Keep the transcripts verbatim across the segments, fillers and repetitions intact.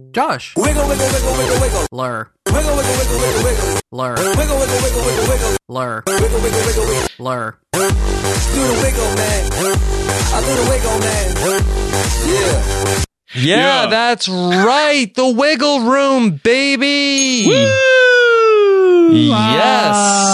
Josh. Wiggle, wiggle, wiggle, wiggle, wiggle. Lur. Wiggle, wiggle, wiggle, wiggle, wiggle. Lur. Wiggle, wiggle, wiggle, wiggle, wiggle. Lur. Wiggle, wiggle, wiggle, wiggle. Lur. Do the wiggle, man. I do the wiggle, man. Yeah. Yeah, yeah, that's right. The Wiggle Room, baby. Woo! Yes.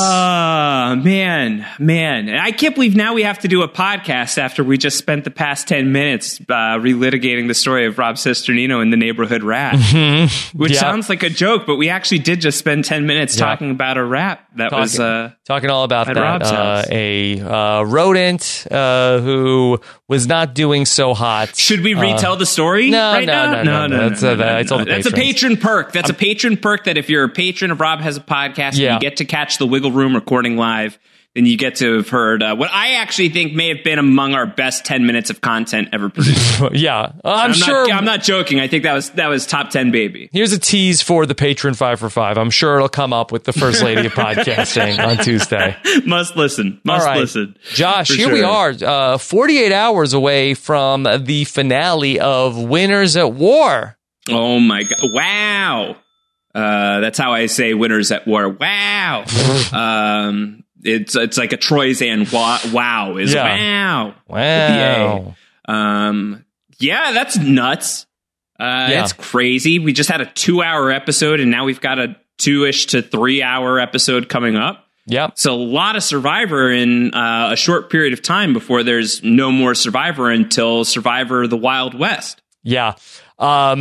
Ah, man, man. I can't believe now we have to do a podcast after we just spent the past ten minutes uh, relitigating the story of Rob Cesternino and the Neighborhood Rat, mm-hmm. which yep. sounds like a joke, but we actually did just spend ten minutes yep. talking about a rat that talking, was uh, talking all about that. Rob's uh, house. A uh, rodent uh, who was not doing so hot. Should we retell uh, the story? No, right no, now? no, no, no, no, no. That's, no, uh, no, I told no. the That's a patron perk. That's I'm, a patron perk that if you're a patron of Rob Has a Podcast, yeah. you get to catch the Wiggle Room recording live. Then you get to have heard uh, what I actually think may have been among our best ten minutes of content ever produced. yeah, uh, I'm, I'm sure. Not, I'm not joking. I think that was that was top ten, baby. Here's a tease for the patron five for five. I'm sure it'll come up with the first lady of podcasting on Tuesday. Must listen. Must right. listen. Josh, here sure. we are, uh, forty-eight hours away from the finale of Winners at War. Oh my god! Wow. Uh, that's how I say Winners at War. Wow. um, it's it's like a Troyzan wa- wow is yeah. wow. Wow. Um, yeah, that's nuts. Uh, yeah. It's crazy. We just had a two hour episode and now we've got a two ish to three hour episode coming up. Yep. So a lot of Survivor in uh, a short period of time before there's no more Survivor until Survivor the Wild West. Yeah. Um,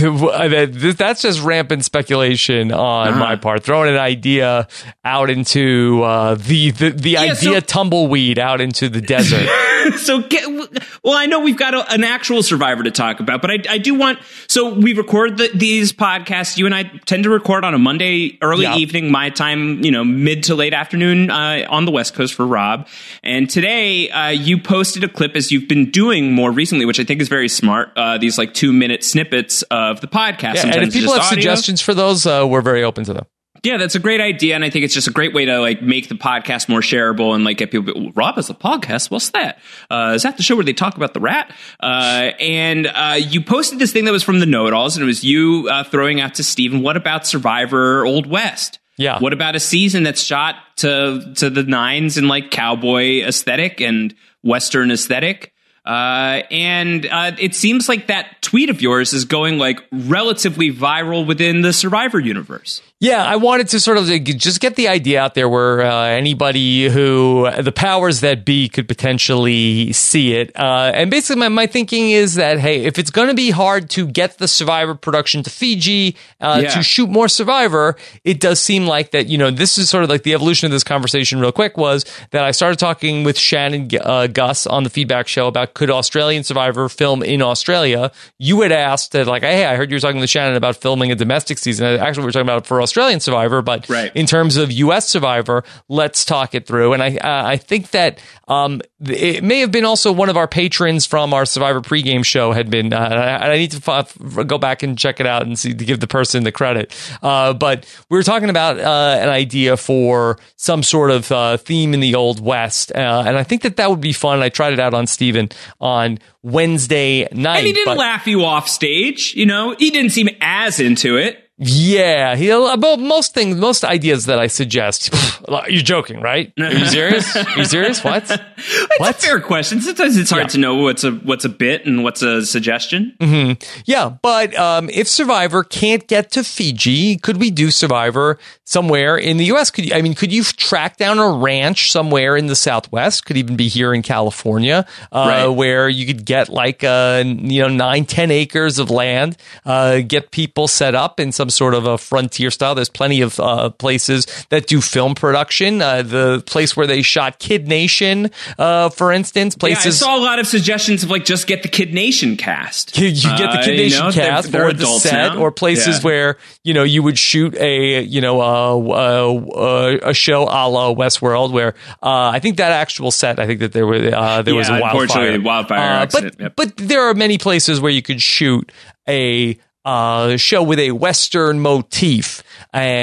that's just rampant speculation on uh-huh. my part, throwing an idea out into uh, the the, the yeah, idea so- tumbleweed out into the desert. So, get, well, I know we've got a, an actual Survivor to talk about, but I, I do want. So we record the, these podcasts. You and I tend to record on a Monday early yeah. evening, my time, you know, mid to late afternoon uh, on the West Coast for Rob. And today, uh, you posted a clip as you've been doing more recently, which I think is very smart. Uh, these like two minute snippets of the podcast. Yeah, and if people have audio. suggestions for those, uh, we're very open to them. Yeah, that's a great idea, and I think it's just a great way to like make the podcast more shareable and like get people. Well, Rob has a podcast. What's that? Uh, is that the show where they talk about the rat? Uh, and uh, you posted this thing that was from the Know-It-Alls, and it was you uh, throwing out to Steven, what about Survivor Old West? Yeah. What about a season that's shot to to the nines in like cowboy aesthetic and Western aesthetic? Uh, and uh, it seems like that tweet of yours is going like relatively viral within the Survivor universe. Yeah, I wanted to sort of just get the idea out there where uh, anybody who the powers that be could potentially see it. Uh, and basically, my, my thinking is that, hey, if it's going to be hard to get the Survivor production to Fiji uh, yeah. to shoot more Survivor, it does seem like that, you know, this is sort of like the evolution of this conversation real quick was that I started talking with Shannon uh, Gus on the Feedback Show about could Australian Survivor film in Australia. You had asked that, like, hey, I heard you were talking to Shannon about filming a domestic season. Actually, we were talking about it for Australian Survivor, but right. in terms of U S Survivor, let's talk it through. And I uh, I think that um, it may have been also one of our patrons from our Survivor pregame show had been, uh, I, I need to f- go back and check it out and see to give the person the credit. Uh, but we were talking about uh, an idea for some sort of uh, theme in the Old West. Uh, and I think that that would be fun. I tried it out on Steven on Wednesday night. And he didn't but- laugh you off stage. You know, he didn't seem as into it. Yeah, he, about most things, most ideas that I suggest. You're joking, right? Are you serious? Are you serious? What? It's what? a fair question. Sometimes it's hard yeah. to know what's a what's a bit and what's a suggestion. Mm-hmm. Yeah, but um, if Survivor can't get to Fiji, could we do Survivor somewhere in the U S? Could you, I mean, could you track down a ranch somewhere in the Southwest? Could even be here in California, uh, right. where you could get like uh, you know nine, ten acres of land, uh, get people set up in some sort of a frontier style. There's plenty of uh, places that do film production. Uh, the place where they shot Kid Nation, uh, for instance, places. Yeah, I saw a lot of suggestions of like just get the Kid Nation cast. You, you get the Kid uh, Nation you know, cast they're, they're or the set, now. or places yeah. where you know you would shoot a you know uh, uh, a show a la Westworld, where uh, I think that actual set. I think that there were uh, there yeah, was a wildfire. Unfortunately, wildfire uh, accident. But yep. but there are many places where you could shoot a uh, show with a Western motif and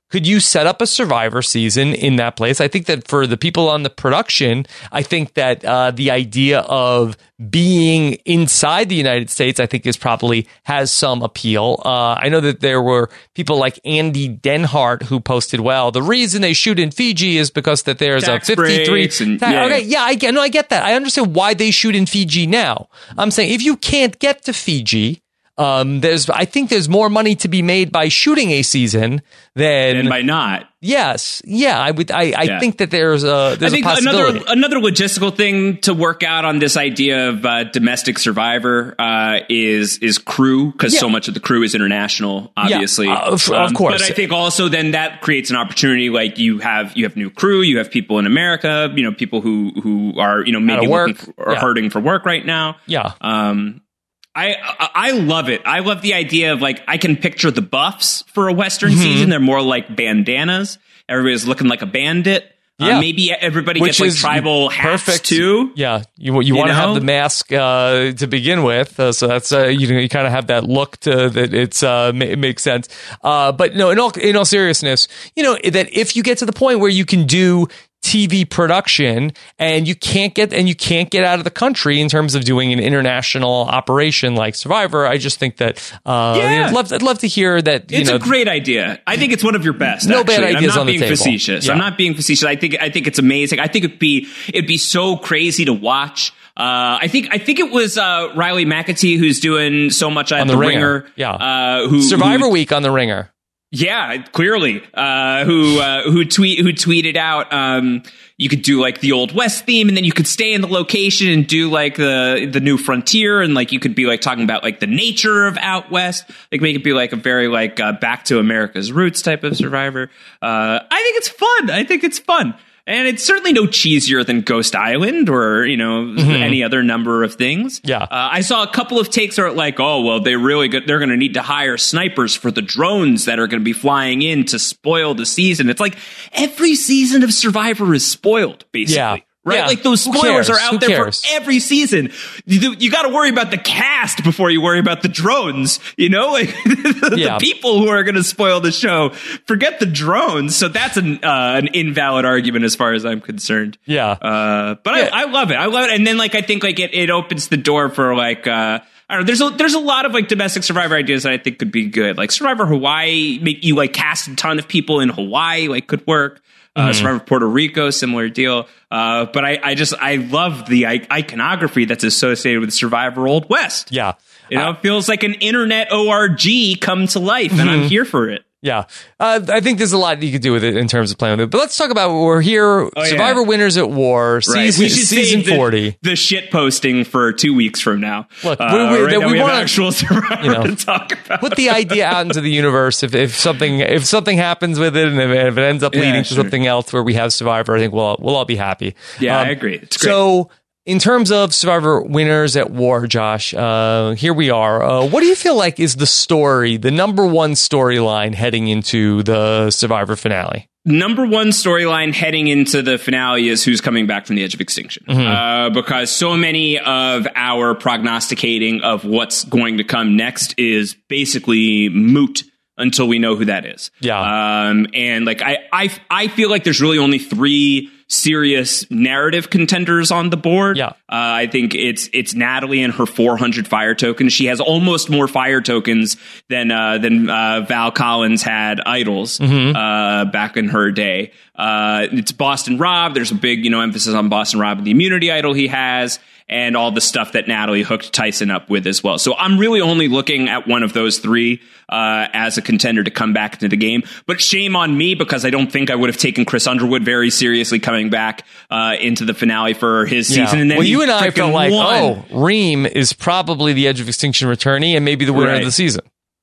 could you set up a Survivor season in that place? I think that for the people on the production, I think that uh, the idea of being inside the United States, I think is probably has some appeal. Uh, I know that there were people like Andy Denhart who posted, well, the reason they shoot in Fiji is because that there's Tax a fifty-three. And, ta- yeah. Okay, yeah, I get, no, I get that. I understand why they shoot in Fiji now. I'm saying if you can't get to Fiji, Um, there's, I think there's more money to be made by shooting a season than and by not. Yes, yeah, I would. I, I Yeah. think that there's a there's I think a possibility. another another logistical thing to work out on this idea of uh, domestic Survivor uh, is is crew, because Yeah. so much of the crew is international, obviously. Yeah, uh, of, of course. But I think also then that creates an opportunity. Like you have you have new crew, you have people in America, you know, people who who are you know maybe work. looking for, or Yeah. hurting for work right now. Yeah. Um, I, I I love it. I love the idea of like I can picture the buffs for a Western Mm-hmm. season. They're more like bandanas. Everybody's looking like a bandit. Yeah. Uh, maybe everybody Which gets like is tribal hats perfect. too. Yeah, you you, You want to have know? the mask uh, to begin with, uh, so that's uh, you know you kind of have that look to that. It's uh, ma- it makes sense. Uh, but no, in all in all seriousness, you know that if you get to the point where you can do T V production and you can't get and you can't get out of the country in terms of doing an international operation like Survivor, I just think that uh, Yeah. I'd love I'd love to hear that. You It's know, a great idea. I think it's one of your best. No actually. bad And ideas I'm not on the being table. facetious. Yeah. I'm not being facetious. I think I think it's amazing. I think it'd be it'd be so crazy to watch. Uh, I think I think it was uh, Riley McAtee who's doing so much at On the, The Ringer. Ringer. Yeah. uh, who Survivor who, Week on the Ringer. Yeah, clearly. Uh, who uh, who tweet who tweeted out um, you could do like the Old West theme, and then you could stay in the location and do like the the New Frontier, and like you could be like talking about like the nature of Out West, like make it be like a very like uh, Back to America's Roots type of Survivor. Uh, I think it's fun. I think it's fun. And it's certainly no cheesier than Ghost Island or, you know, mm-hmm. any other number of things. Yeah. Uh, I saw a couple of takes are like, oh, well, they really go- they're going to need to hire snipers for the drones that are going to be flying in to spoil the season. It's like every season of Survivor is spoiled, basically. Yeah. Right? Yeah. Like those Who spoilers cares? are out Who there cares? for every season. You, you got to worry about the cast before you worry about the drones, you know, like the, Yeah. the people who are going to spoil the show. Forget the drones. So that's an, uh, an invalid argument as far as I'm concerned. Yeah. Uh, but Yeah. I, I love it. I love it. And then like, I think like it, it opens the door for like, uh, I don't know. There's a there's a lot of like domestic Survivor ideas that I think could be good. Like Survivor Hawaii, make you like cast a ton of people in Hawaii, like could work. Uh, Mm-hmm. Survivor Puerto Rico, similar deal. Uh, but I, I just I love the I- iconography that's associated with Survivor Old West. Yeah. You know, Uh, it feels like an internet O R G come to life, and I'm here for it. Yeah, uh, I think there's a lot you could do with it in terms of playing with it. But let's talk about we're here, Oh, Survivor yeah. Winners at War, Right. season, We should season save the, forty. the shit posting for two weeks from now. Look, uh, we- we- right that now we we have wanna, actual Survivor you know, to talk about. Put the idea out into the universe. If, if something if something happens with it, and if, if it ends up Yeah, leading to sure. something else where we have Survivor, I think we'll we'll all be happy. Yeah, Um, I agree. It's great. So, in terms of Survivor Winners at War, Josh, uh, here we are. Uh, what do you feel like is the story, the number one storyline heading into the Survivor finale? Number one storyline heading into the finale is who's coming back from the edge of extinction. Mm-hmm. Uh, because so many of our prognosticating of what's going to come next is basically moot until we know who that is. Yeah. Um, and like, I, I, I feel like there's really only three serious narrative contenders on the board. Yeah. Uh, I think it's it's Natalie and her four hundred fire tokens. She has almost more fire tokens than uh, than uh, Val Collins had idols Mm-hmm. uh, back in her day. Uh, it's Boston Rob. There's a big you know emphasis on Boston Rob and the immunity idol he has, and all the stuff that Natalie hooked Tyson up with as well. So I'm really only looking at one of those three uh, as a contender to come back into the game. But shame on me because I don't think I would have taken Chris Underwood very seriously coming back uh, into the finale for his season. And then well, he you and I freaking felt like, won. oh, Reem is probably the Edge of Extinction returnee and maybe the winner Right. of the season.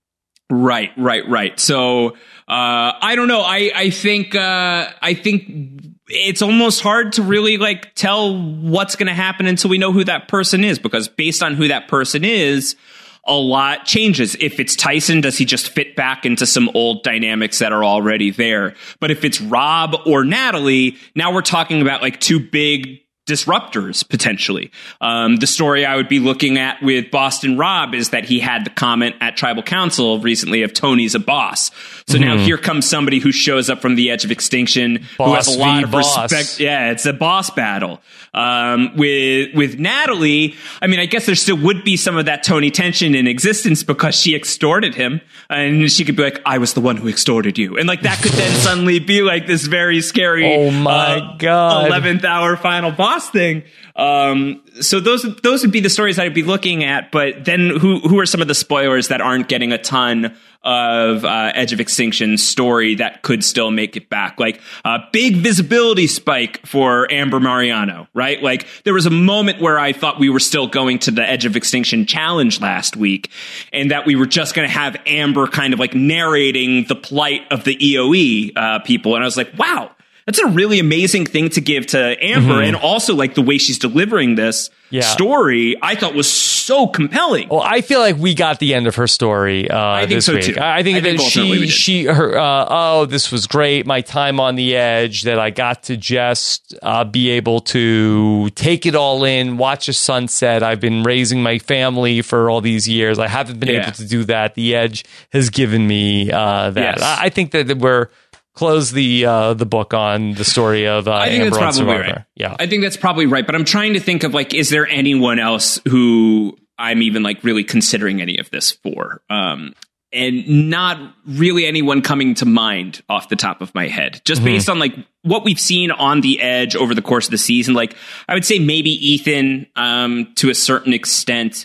Right, right, right. So uh, I don't know. I I think uh, I think it's almost hard to really like tell what's going to happen until we know who that person is, because based on who that person is, a lot changes. If it's Tyson, does he just fit back into some old dynamics that are already there? But if it's Rob or Natalie, now we're talking about like two big disruptors, potentially. Um, the story I would be looking at with Boston Rob is that he had the comment at Tribal Council recently of Tony's a boss. So mm-hmm. now here comes somebody who shows up from the edge of extinction, boss who has a lot v. of boss. respect. Yeah, it's a boss battle. Um, with, with Natalie, I mean, I guess there still would be some of that Tony tension in existence because she extorted him, and she could be like, I was the one who extorted you. And like that could then suddenly be like this very scary, oh my uh, God, eleventh hour final boss thing. Um, so those, those would be the stories I'd be looking at. But then who, who are some of the spoilers that aren't getting a ton of uh, Edge of Extinction story that could still make it back? Like a uh, big visibility spike for Amber Mariano, right? Like there was a moment where I thought we were still going to the Edge of Extinction challenge last week, and that we were just going to have Amber kind of like narrating the plight of the E O E uh, people. And I was like, wow, that's a really amazing thing to give to Amber. Mm-hmm. And also like the way she's delivering this yeah. story, I thought was so compelling. Well, I feel like we got the end of her story uh, I think this so week. too. I think I that think she, she, her, uh, oh, this was great. My time on the edge, that I got to just uh, be able to take it all in, watch a sunset. I've been raising my family for all these years. I haven't been yeah. able to do that. The Edge has given me uh, that. Yes. I, I think that we're close the uh, the book on the story of uh, I think Amber that's probably Survivor. right. Yeah, I think that's probably right. But I'm trying to think of like, is there anyone else who I'm even like really considering any of this for? Um, and not really anyone coming to mind off the top of my head, just mm-hmm. based on like what we've seen on the Edge over the course of the season. Like I would say maybe Ethan um, to a certain extent.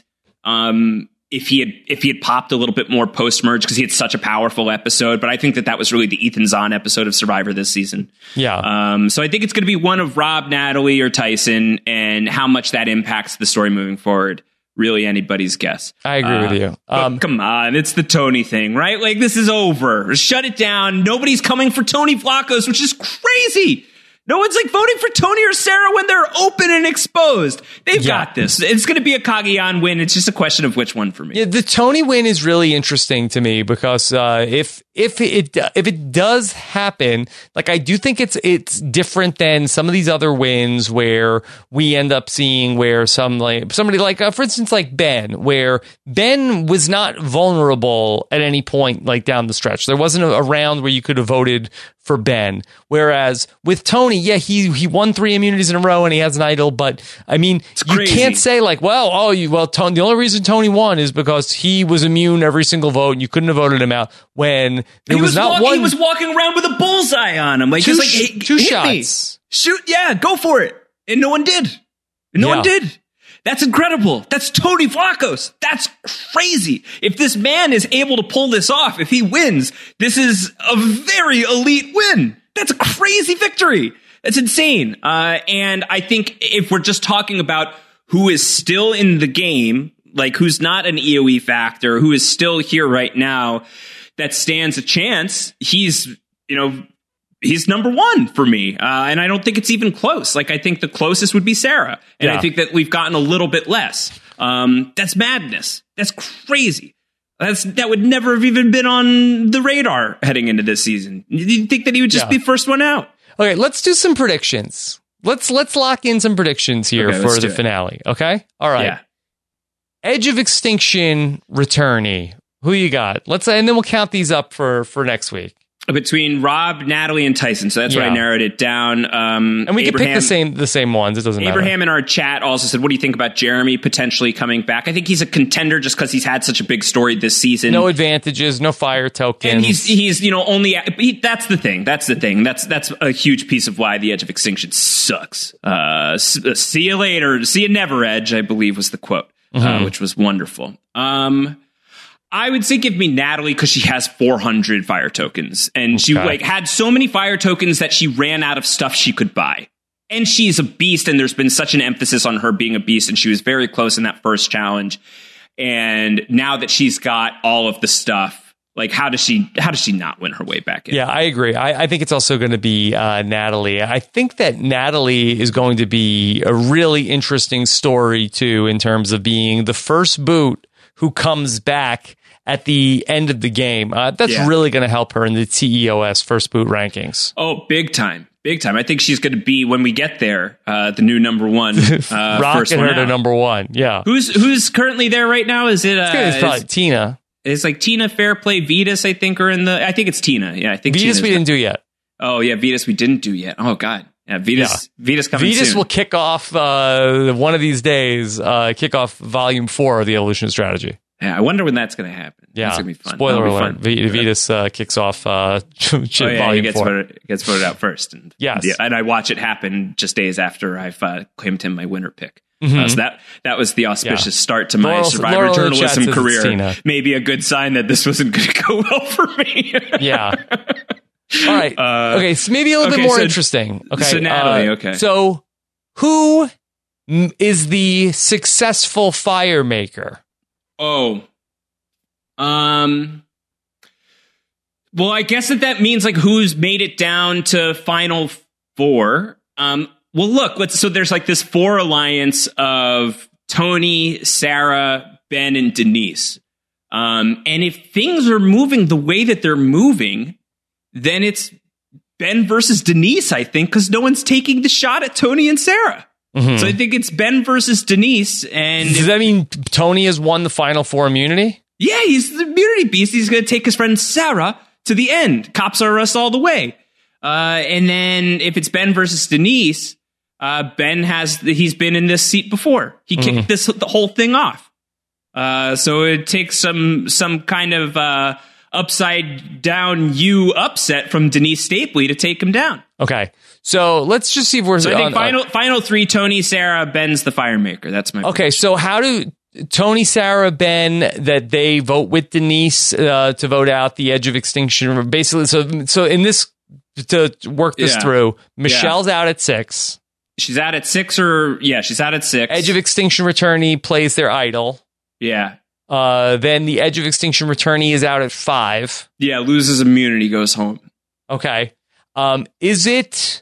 Um, if he had if he had popped a little bit more post-merge, because he had such a powerful episode. But I think that that was really the Ethan Zahn episode of Survivor this season. Yeah. Um, so I think it's going to be one of Rob, Natalie, or Tyson, and how much that impacts the story moving forward. Really anybody's guess. I agree uh, with you. Um, come on, it's the Tony thing, right? Like, this is over. Shut it down. Nobody's coming for Tony Vlachos, which is crazy. No one's like voting for Tony or Sarah when they're open and exposed. They've yeah. got this. It's going to be a Cagayan win. It's just a question of which one for me. Yeah, the Tony win is really interesting to me because uh, if if it if it does happen, like I do think it's it's different than some of these other wins where we end up seeing where some like somebody like uh, for instance like Ben, where Ben was not vulnerable at any point like down the stretch. There wasn't a, a round where you could have voted for Ben. Whereas with Tony, yeah, he he won three immunities in a row and he has an idol, but I mean, you can't say like, well, oh, you well, Tony, the only reason Tony won is because he was immune every single vote and you couldn't have voted him out when there he was, was not walk, one. He was walking around with a bullseye on him, like two, just like hey, two hit shots, me. Shoot, yeah, go for it, and no one did. And no yeah. one did. That's incredible. That's Tony Vlachos. That's crazy. If this man is able to pull this off, if he wins, this is a very elite win. That's a crazy victory. That's insane. Uh, and I think if we're just talking about who is still in the game, like who's not an E O E factor, who is still here right now, that stands a chance, he's, you know, he's number one for me. Uh, and I don't think it's even close. Like, I think the closest would be Sarah. And yeah. I think that we've gotten a little bit less. Um, that's madness. That's crazy. That's, that would never have even been on the radar heading into this season. You'd think that he would just yeah. be first one out. Okay, let's do some predictions. Let's let's lock in some predictions here okay, for the finale. Okay? All right. Yeah. Edge of Extinction returnee. Who you got? Let's and then we'll count these up for, for next week. Between Rob, Natalie, and Tyson. So that's yeah. where I narrowed it down. Um, and we Abraham, can pick the same the same ones. It doesn't Abraham matter. Abraham in our chat also said, what do you think about Jeremy potentially coming back? I think he's a contender just because he's had such a big story this season. No advantages, no fire tokens. And he's, he's you know, only... He, that's the thing. That's the thing. That's that's a huge piece of why the Edge of Extinction sucks. Uh, see you later. See you never, Edge, I believe was the quote, mm-hmm. uh, which was wonderful. Um... I would say give me Natalie because she has four hundred fire tokens and okay. she like had so many fire tokens that she ran out of stuff she could buy. And she's a beast, and there's been such an emphasis on her being a beast, and she was very close in that first challenge. And now that she's got all of the stuff, like how does she how does she not win her way back in? Yeah, I agree. I, I think it's also going to be uh, Natalie. I think that Natalie is going to be a really interesting story too, in terms of being the first boot who comes back at the end of the game. Uh, that's yeah. really going to help her in the T E O S first boot rankings. Oh, big time. Big time. I think she's going to be, when we get there, uh, the new number one. Uh, Rocking her to number one. Yeah. Who's who's currently there right now? Is it? Uh, it's probably is, Tina. It's like Tina, Fairplay, Vetus. I think are in the. I think it's Tina. Yeah, I think Vetus Tina's we didn't do yet. Oh yeah, Vetus we didn't do yet. Oh god. Yeah, Vetus. Yeah. Vetus coming Vetus soon. will kick off uh, one of these days. Uh, kick off volume four of the Evolution Strategy. Yeah, I wonder when that's going to happen. Yeah, that's going to be fun. Spoiler be alert: fun. v- Vetus uh, kicks off uh, oh, yeah, volume he gets four. Voted, gets voted out first. And, yes, yeah, and I watch it happen just days after I've uh, claimed him my winner pick. Mm-hmm. Uh, so that that was the auspicious yeah. start to my Laurel, Survivor Laurel journalism career. Maybe a good sign that this wasn't going to go well for me. Yeah. All right. Uh, okay. So maybe a little okay, bit more so, interesting. Okay. So Natalie. Uh, okay. So who is the successful fire maker? Oh. Um. Well, I guess that that means like who's made it down to final four. Um. Well, look. Let's. So there's like this four alliance of Tony, Sarah, Ben, and Denise. Um. And if things are moving the way that they're moving, then it's Ben versus Denise, I think, because no one's taking the shot at Tony and Sarah. Mm-hmm. So I think it's Ben versus Denise. And does if, that mean Tony has won the final four immunity? Yeah, he's the immunity beast. He's going to take his friend Sarah to the end. Cops are us all the way. Uh, and then if it's Ben versus Denise, uh, Ben has he's been in this seat before. He mm-hmm. kicked this the whole thing off. Uh, so it takes some some kind of uh, upside down U upset from Denise Stapley to take him down. Okay, so let's just see if we're. So I think on, final uh, final three: Tony, Sarah, Ben's the fire maker. That's my. Okay, prediction. So how do Tony, Sarah, Ben that they vote with Denise uh, to vote out the Edge of Extinction? Basically, so so in this to work this yeah. through, Michelle's yeah. out at six. She's out at six, or yeah, she's out at six. Edge of Extinction returnee plays their idol. Yeah. Uh, then the Edge of Extinction returnee is out at five. Yeah, loses immunity, goes home. Okay. Um, is it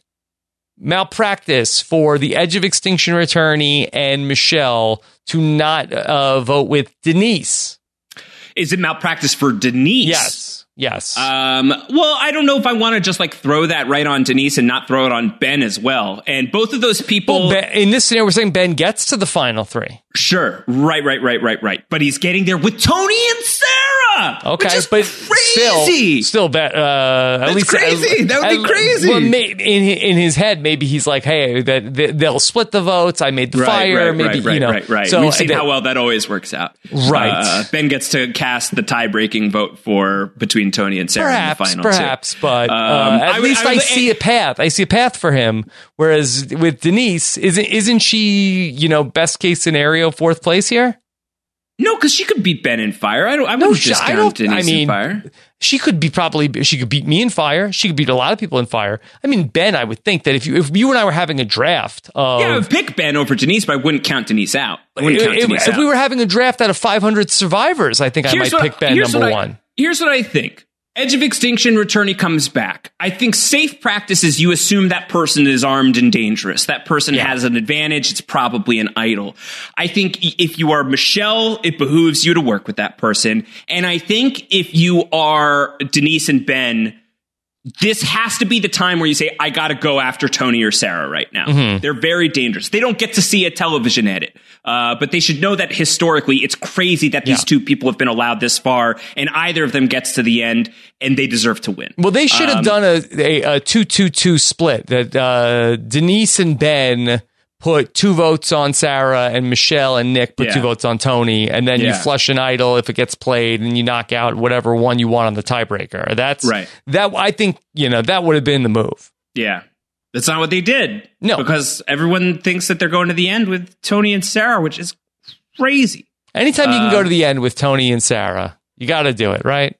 malpractice for the Edge of Extinction returnee and Michelle to not uh, vote with Denise? Is it malpractice for Denise? Yes. Yes. Um, well, I don't know if I want to just like throw that right on Denise and not throw it on Ben as well. And both of those people. Well, Ben, in this scenario, we're saying Ben gets to the final three. Sure. Right, right, right, right, right. But he's getting there with Tony and Sarah. Okay, which is but crazy. Still, still bet. Uh, That's at least crazy. As, that would as, be crazy. Well, may, in in his head, maybe he's like, "Hey, that they, they'll split the votes. I made the right, fire. Right, maybe right, you know." Right, right. So we've seen that, how well that always works out. Right. Uh, Ben gets to cast the tie-breaking vote for between Tony and Sarah perhaps, in the final. Perhaps, too. but uh, um, at I, least I, I, I see a path. I see a path for him. Whereas with Denise, isn't isn't she, you know, best case scenario fourth place here? No, because she could beat Ben in fire. I don't. I no, wouldn't she, discount I don't. Denise I mean, in fire. She could be probably. She could beat me in fire. She could beat a lot of people in fire. I mean, Ben. I would think that if you if you and I were having a draft, of, yeah, I would pick Ben over Denise, but I wouldn't count Denise out. I wouldn't count if, Denise if out. we were having a draft out of five hundred survivors, I think here's I might what, pick Ben number I, one. Here's what I think. Edge of Extinction returnee comes back. I think safe practice is you assume that person is armed and dangerous. That person yeah. has an advantage. It's probably an idol. I think if you are Michelle, it behooves you to work with that person. And I think if you are Denise and Ben, this has to be the time where you say, I got to go after Tony or Sarah right now. Mm-hmm. They're very dangerous. They don't get to see a television edit. Uh, but they should know that historically, it's crazy that these yeah. two people have been allowed this far, and either of them gets to the end, and they deserve to win. Well, they should have um, done a, a, a two two two split, that uh, Denise and Ben put two votes on Sarah, and Michelle and Nick put yeah. two votes on Tony, and then yeah. you flush an idol if it gets played, and you knock out whatever one you want on the tiebreaker. That's right. That I think, you know, that would have been the move. Yeah. That's not what they did. No. Because everyone thinks that they're going to the end with Tony and Sarah, which is crazy. Anytime you uh, can go to the end with Tony and Sarah, you got to do it, right?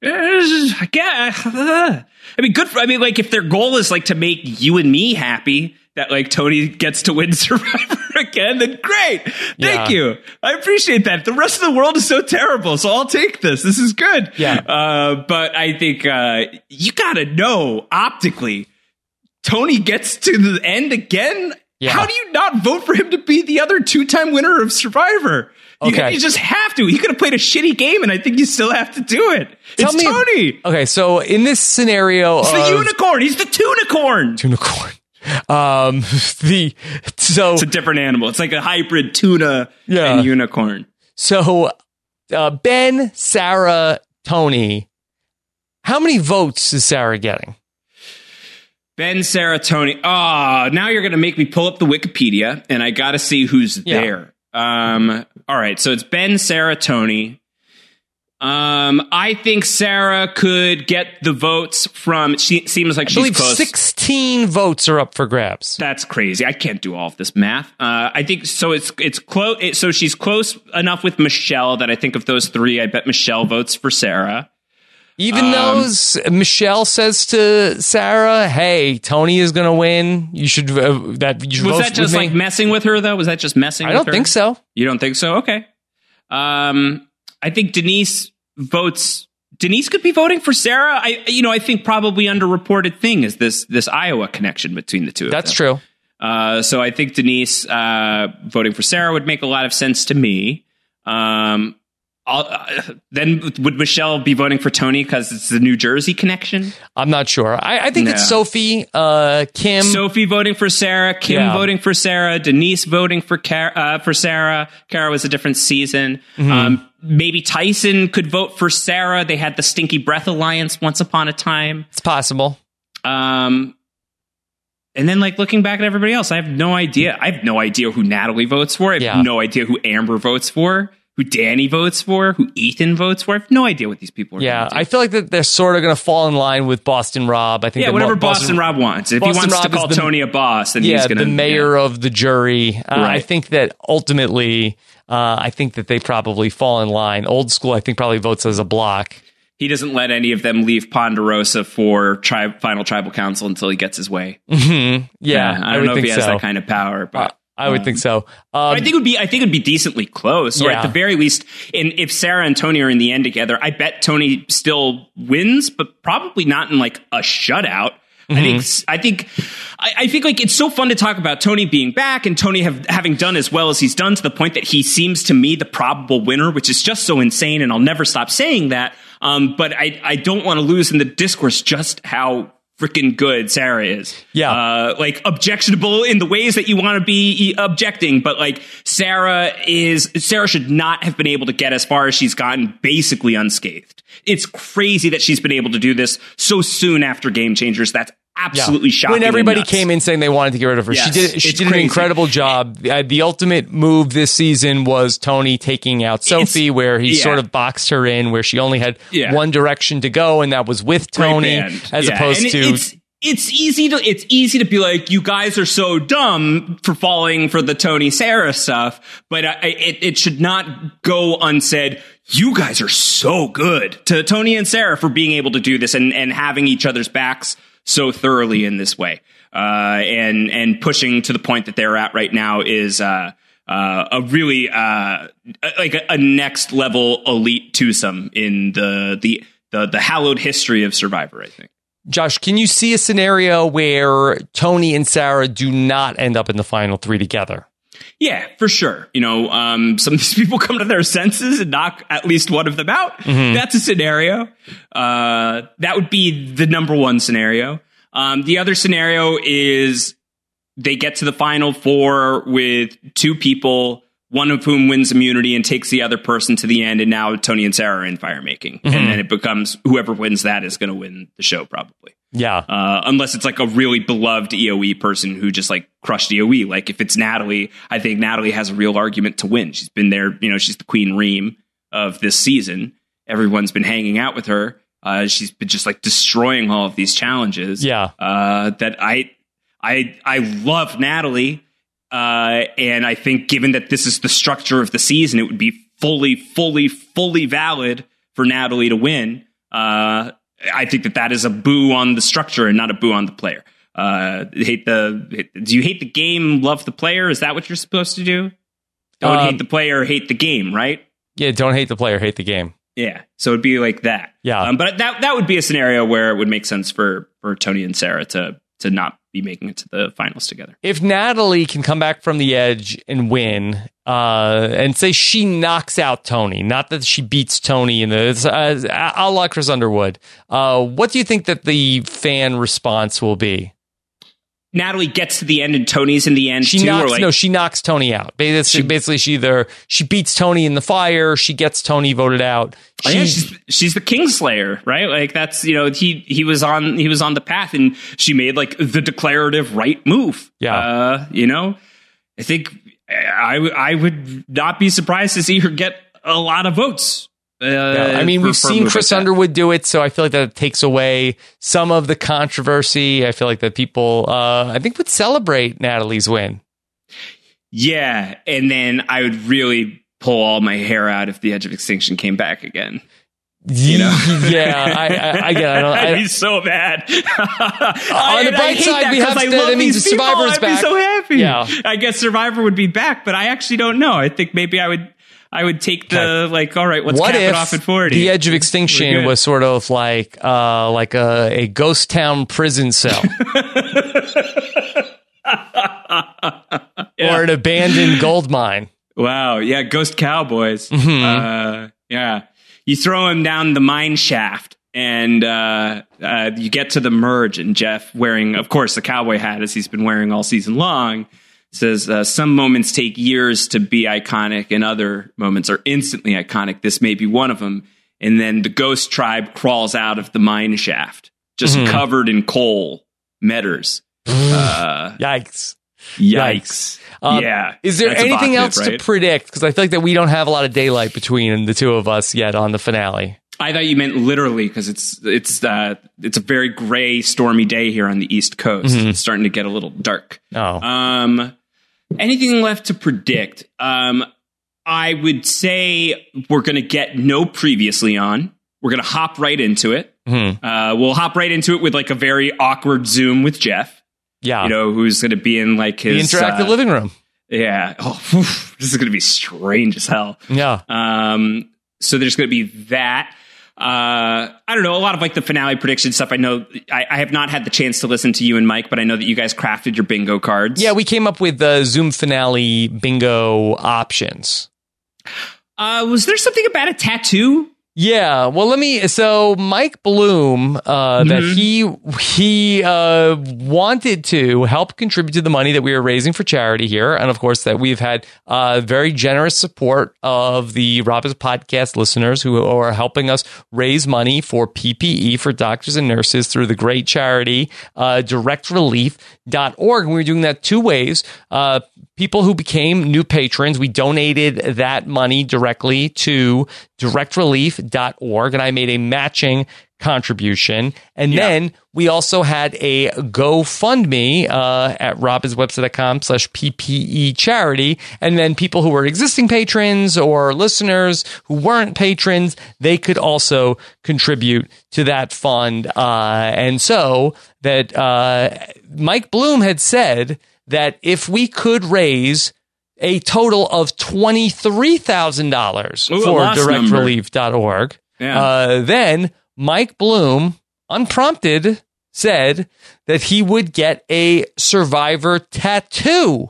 Yeah. I mean, good for, I mean, like, if their goal is, like, to make you and me happy, that, like, Tony gets to win Survivor again, then great. Thank yeah. you. I appreciate that. The rest of the world is so terrible, so I'll take this. This is good. Yeah. Uh, but I think uh, you got to know, optically, Tony gets to the end again. Yeah. How do you not vote for him to be the other two-time winner of Survivor? You, okay. you just have to. He could have played a shitty game, and I think you still have to do it. Tell it's me, Tony. Okay, so in this scenario, he's of, the unicorn. He's the tunicorn. Tunicorn. Um, the so it's a different animal. It's like a hybrid tuna Yeah. and unicorn. so uh, Ben, Sarah, Tony. How many votes is Sarah getting? Ben, Sarah, Tony. Oh, now you're going to make me pull up the Wikipedia, and I got to see who's Yeah. there. Um, all right, so it's Ben, Sarah, Tony. Um, I think Sarah could get the votes from. She seems like I she's believe close. sixteen votes are up for grabs. That's crazy. I can't do all of this math. Uh, I think so. It's it's close. It, so she's close enough with Michelle that I think of those three, I bet Michelle votes for Sarah. Even Um, though s- Michelle says to Sarah, "Hey, Tony is going to win. You should uh, that you should Was vote that just with me." like messing with her though? Was that just messing? I with don't her? think so. You don't think so? Okay. Um, I think Denise votes. Denise could be voting for Sarah. I, you know, I think probably underreported thing is this this Iowa connection between the two of That's them. true. Uh, so I think Denise uh, voting for Sarah would make a lot of sense to me. Um, I'll, uh, then would Michelle be voting for Tony because it's the New Jersey connection? I'm not sure. I, I think No. it's Sophie, uh, Kim. Sophie voting for Sarah, Kim Yeah. voting for Sarah, Denise voting for Car- uh, for Sarah. Kara was a different season. Mm-hmm. Um, maybe Tyson could vote for Sarah. They had the Stinky Breath Alliance once upon a time. It's possible. Um, and then, like, looking back at everybody else, I have no idea. I have no idea who Natalie votes for. I have Yeah. no idea who Amber votes for, who Danny votes for, who Ethan votes for. I have no idea what these people are Yeah, going to do. I feel like that they're sort of going to fall in line with Boston Rob. I think yeah, that whatever Mo- Boston, Rob wants. If Boston he wants Rob to is call the- Tony a boss, then yeah, he's going to... the mayor of the jury. Uh, I Right. think that ultimately, uh, I think that they probably fall in line. Old school, I think, probably votes as a block. He doesn't let any of them leave Ponderosa for tri- final tribal council until he gets his way. Mm-hmm. Yeah, I I, don't would know if think he has so. that kind of power, but Uh, I would um, think so. Um, I think it would be. I think it'd be decently close, or Yeah. at the very least, in if Sarah and Tony are in the end together, I bet Tony still wins, but probably not in like a shutout. I think. I think. I, I think like it's so fun to talk about Tony being back and Tony have, having done as well as he's done to the point that he seems to me the probable winner, which is just so insane, and I'll never stop saying that. Um, but I I don't want to lose in the discourse just how freaking good Sarah is. Yeah. Uh, like objectionable in the ways that you want to be objecting, but like Sarah is, Sarah should not have been able to get as far as she's gotten basically unscathed. It's crazy that she's been able to do this so soon after Game Changers. That's absolutely shocking. When everybody and nuts. came in saying they wanted to get rid of her, Yes, she did. She it's did an crazy. incredible job. The, uh, the ultimate move this season was Tony taking out Sophie, It's- where he yeah. sort of boxed her in, where she only had Yeah. one direction to go, and that was with Great Tony, band. as Yeah, opposed and it- to. it's, it's easy to it's easy to be like, you guys are so dumb for falling for the Tony Sarah stuff, but I, I, it it should not go unsaid. You guys are so good to Tony and Sarah for being able to do this and and having each other's backs so thoroughly in this way, uh, and and pushing to the point that they're at right now is uh, uh, a really uh, like a, a next level elite twosome in the the the the hallowed history of Survivor, I think. Josh, can you see a scenario where Tony and Sarah do not end up in the final three together? Yeah, for sure. You know, um, some of these people come to their senses and knock at least one of them out. Mm-hmm. That's a scenario. Uh, that would be the number one scenario. Um, the other scenario is they get to the final four with two people, one of whom wins immunity and takes the other person to the end. And now Tony and Sarah are in fire making. Mm-hmm. And then it becomes whoever wins that is going to win the show, probably. Yeah. Uh, unless it's like a really beloved E O E person who just like crushed E O E. Like if it's Natalie, I think Natalie has a real argument to win. She's been there, you know, she's the Queen Reem of this season. Everyone's been hanging out with her. Uh, she's been just like destroying all of these challenges. Yeah. Uh, that I, I, I love Natalie. Uh, and I think given that this is the structure of the season, it would be fully, fully, fully valid for Natalie to win. Uh, I think that that is a boo on the structure and not a boo on the player. Uh, hate the do you hate the game, love the player? Is that what you're supposed to do? Don't Um, hate the player, hate the game, right? Yeah. Don't hate the player, hate the game. Yeah. So it'd be like that. Yeah. Um, but that that would be a scenario where it would make sense for for Tony and Sarah to to not be making it to the finals together. If Natalie can come back from the edge and win, uh, and say she knocks out Tony, not that she beats Tony in the, uh, a la Chris Underwood, uh, what do you think that the fan response will be? Natalie gets to the end and Tony's in the end she too? knocks, or like, no, she knocks Tony out. Basically, she, basically, she either she beats Tony in the fire, she gets Tony voted out. She, oh yeah, she's, she's the Kingslayer, right? Like that's, you know, he he was on he was on the path, and she made like the declarative right move. Yeah, uh, you know, I think I I would not be surprised to see her get a lot of votes. Uh, yeah. I mean, for, we've for seen Chris like Underwood do it, so I feel like that takes away some of the controversy. I feel like that people, uh, I think, would celebrate Natalie's win. Yeah, and then I would really pull all my hair out if the Edge of Extinction came back again. You know? Yeah, I, I, I get it. I don't, I, I'd be so mad. On the bright side, we have I to, love that means these people. Survivor's I'd back. be so happy. Yeah. I guess Survivor would be back, but I actually don't know. I think maybe I would I would take the, Okay. like, all right, let's what cap if it off at forty. The Edge of Extinction was sort of like uh, like a, a ghost town prison cell. Yeah. Or an abandoned gold mine. Wow. Yeah. Ghost Cowboys. Mm-hmm. Uh, yeah. You throw him down the mine shaft and uh, uh, you get to the merge, and Jeff, wearing, of course, the cowboy hat as he's been wearing all season long, says, uh, some moments take years to be iconic and other moments are instantly iconic. This may be one of them. And then the ghost tribe crawls out of the mine shaft, just Mm-hmm. covered in coal, metters. uh, Yikes. yikes. Um, yeah. Is there That's anything evocative, else right? to predict? Because I feel like that we don't have a lot of daylight between the two of us yet on the finale. I thought you meant literally, because it's it's uh, it's a very gray, stormy day here on the East Coast. Mm-hmm. It's starting to get a little dark. Oh. Um, anything left to predict? Um, I would say we're going to get no previously on. We're going to hop right into it. Mm-hmm. Uh, we'll hop right into it with like a very awkward Zoom with Jeff. Yeah. You know, who's going to be in like the his interactive uh, living room. Yeah. Oh, whew, this is going to be strange as hell. Yeah. Um, so there's going to be that. Uh, I don't know, a lot of like the finale prediction stuff. I know I, I have not had the chance to listen to you and Mike, but I know that you guys crafted your bingo cards. Yeah, we came up with the Zoom finale bingo options. Uh, was there something about a tattoo? Yeah, well, let me. So Mike Bloom, uh, that he he uh, wanted to help contribute to the money that we are raising for charity here, and of course that we've had uh, very generous support of the Robbins podcast listeners who are helping us raise money for P P E for doctors and nurses through the great charity uh, direct relief dot org. And we were doing that two ways. Uh, people who became new patrons, we donated that money directly to direct relief dot org, and I made a matching contribution. And Yeah. then we also had a GoFundMe uh, at robinswebsite dot com slash P P E charity. And then people who were existing patrons or listeners who weren't patrons, they could also contribute to that fund. Uh, and so that uh, Mike Bloom had said that if we could raise a total of twenty-three thousand dollars Ooh, a for lost direct number. relief dot org, Yeah. uh, then Mike Bloom, unprompted, said that he would get a Survivor tattoo.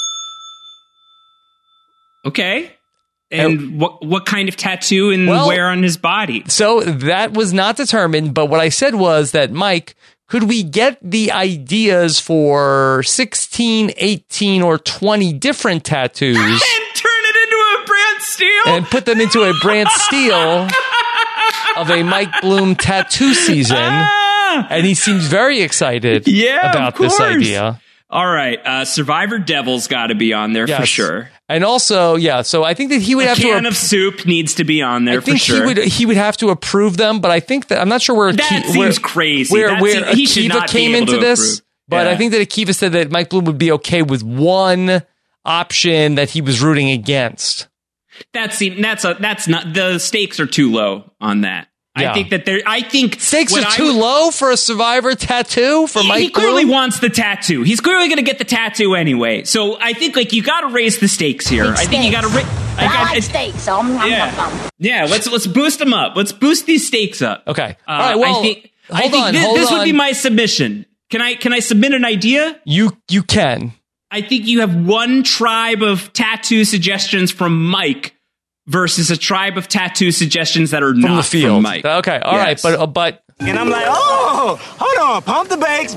Okay. And what what kind of tattoo and Well- where on his body? So that was not determined, but what I said was that, Mike, could we get the ideas for sixteen, eighteen, or twenty different tattoos And turn it into a Brand Steel? and put them into a Brant Steele of a Mike Bloom tattoo season? Ah! And he seems very excited Yeah, of about this course. idea. All right. Uh, Survivor Devil's got to be on there for Yes. sure. And also, yeah, so I think that he would A have can to of soup needs to be on there I think for sure. he would he would have to approve them, but I think that I'm not sure where That Aki- seems where, crazy. Where, That where seems- he should Akiva not be came able into to this, approve. but Yeah. I think that Akiva said that Mike Bloom would be okay with one option that he was rooting against. That seem that's a that's not the stakes are too low on that. Yeah. I think that there. I think Stakes what are I too would- low for a Survivor tattoo for He, Mike he clearly Bloom? wants the tattoo. He's clearly going to get the tattoo anyway. So I think like you got to raise the stakes here. I think you got to. Ra- I I got, like it's- steaks. Um, nom, yeah, nom, nom. yeah. Let's let's boost them up. Let's boost these stakes up. Okay. Uh, All right, well, I think, I hold think on, thi- hold this would be on. my submission. Can I can I submit an idea? You you can. I think you have one tribe of tattoo suggestions from Mike versus a tribe of tattoo suggestions that are From not the field. from Mike. Okay, all right, Yes. but uh, but And I'm like, oh, hold on, pump the brakes.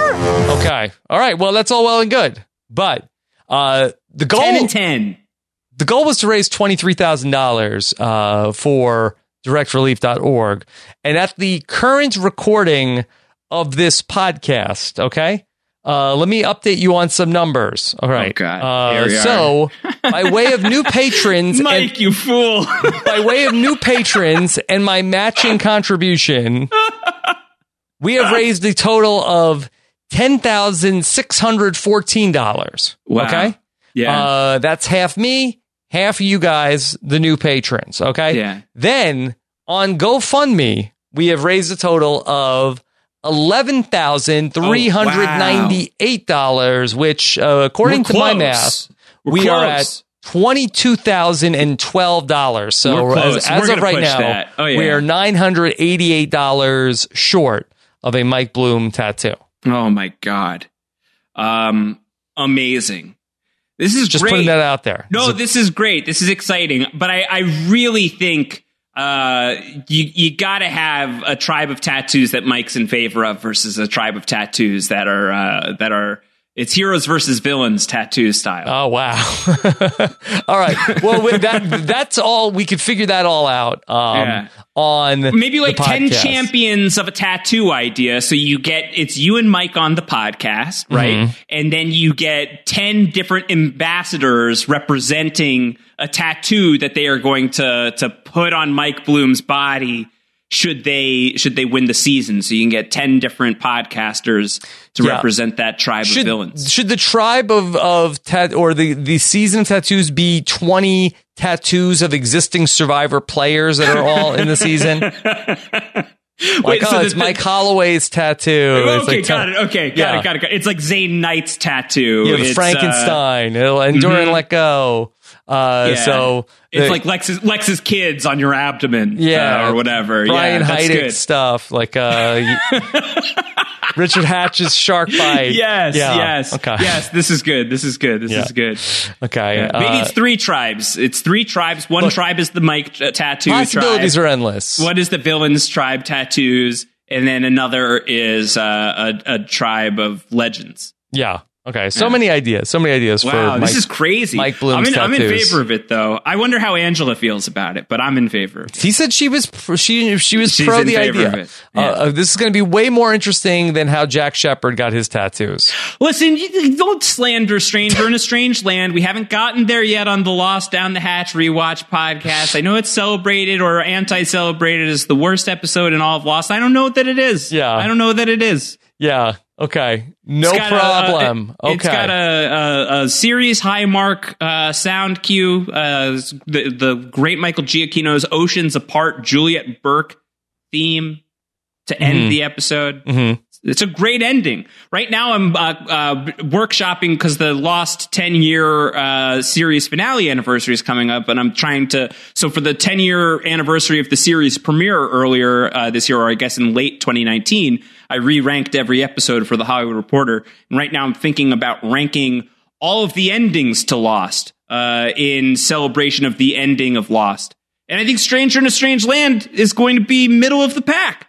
Okay. All right. Well, that's all well and good. But uh, the goal... ten and ten. The goal was to raise twenty-three thousand dollars uh, for direct relief dot org. And at the current recording of this podcast, okay, uh, let me update you on some numbers. All right. Oh, God. Uh, Here we so, by way of new patrons... Mike, and, you fool. by way of new patrons and my matching contribution, we have raised a total of ten thousand six hundred fourteen dollars. Wow. Okay? Yeah. Uh, that's half me, half of you guys, the new patrons. Okay? Yeah. Then, on GoFundMe, we have raised a total of eleven thousand three hundred ninety-eight dollars, oh, wow. which, uh, according We're to close. my math, We're we close. are at twenty-two thousand twelve dollars. So We're close. as, as We're of gonna right push now, that. Oh, yeah. we are nine hundred eighty-eight dollars short of a Mike Bloom tattoo. Oh, my God. Um, amazing. This is Just great. putting that out there. No, So- this is great. This is exciting. But I, I really think uh, you you got to have a tribe of tattoos that Mike's in favor of versus a tribe of tattoos that are uh, that are it's heroes versus villains tattoo style. Oh, wow. All right. Well, with that that's all. We could figure that all out um, Yeah. on Maybe like the ten podcast. champions of a tattoo idea. So you get, it's you and Mike on the podcast, right? Mm-hmm. And then you get ten different ambassadors representing a tattoo that they are going to, to put on Mike Bloom's body should they, should they win the season. So you can get ten different podcasters to Yeah. represent that tribe Should, of villains. should the tribe of, of tat or the, the season of tattoos be twenty tattoos of existing Survivor players that are all in the season? Like, Wait, oh, so it's the- Mike Holloway's tattoo. Okay, It's like got ten- it. Okay, got Yeah. it, got it, got it. It's like Zayn Knight's tattoo. You have It's, uh, Frankenstein, it'll endure and mhm. let go. Uh, Yeah. So It's the- like Lex's Lex's kids on your abdomen, yeah, uh, or whatever. Brian yeah, that's Heidick good. stuff, like uh, Richard Hatch's shark bite. Yes, Yeah. yes, Okay. yes. This is good. This is good. This Yeah. is good. Okay. Yeah. Maybe uh, it's three tribes. It's three tribes. One look, tribe is the Mike uh, tattoo possibilities tribe. are endless. One is the villains tribe tattoos, and then another is uh, a, a tribe of legends. Yeah. Okay. So Yeah. many ideas. So many ideas Wow, for Mike. this is crazy. Mike Bloom's I'm in, I'm in tattoos. favor of it, though. I wonder how Angela feels about it, but I'm in favor. He said she was pr- she she was She's pro in the favor idea. of it. Uh, Yeah. uh, this is going to be way more interesting than how Jack Shepard got his tattoos. Listen, you, you don't slander Stranger in a Strange Land. We haven't gotten there yet on the Lost Down the Hatch rewatch podcast. I know it's celebrated or anti-celebrated as the worst episode in all of Lost. I don't know that it is. Yeah. I don't know that it is. Yeah. Okay. No It's got a- problem. a- it- It's okay. got a, a, a series high mark uh, sound cue. Uh, the, the great Michael Giacchino's Oceans Apart Juliet Burke theme to end Mhm. the episode. Mhm. It's a great ending. Right now, I'm uh, uh, workshopping because the Lost ten year uh, series finale anniversary is coming up, and I'm trying to. So for the ten year anniversary of the series premiere earlier uh, this year, or I guess in late twenty nineteen, I re-ranked every episode for the Hollywood Reporter, and right now I'm thinking about ranking all of the endings to Lost uh, in celebration of the ending of Lost. And I think Stranger in a Strange Land is going to be middle of the pack.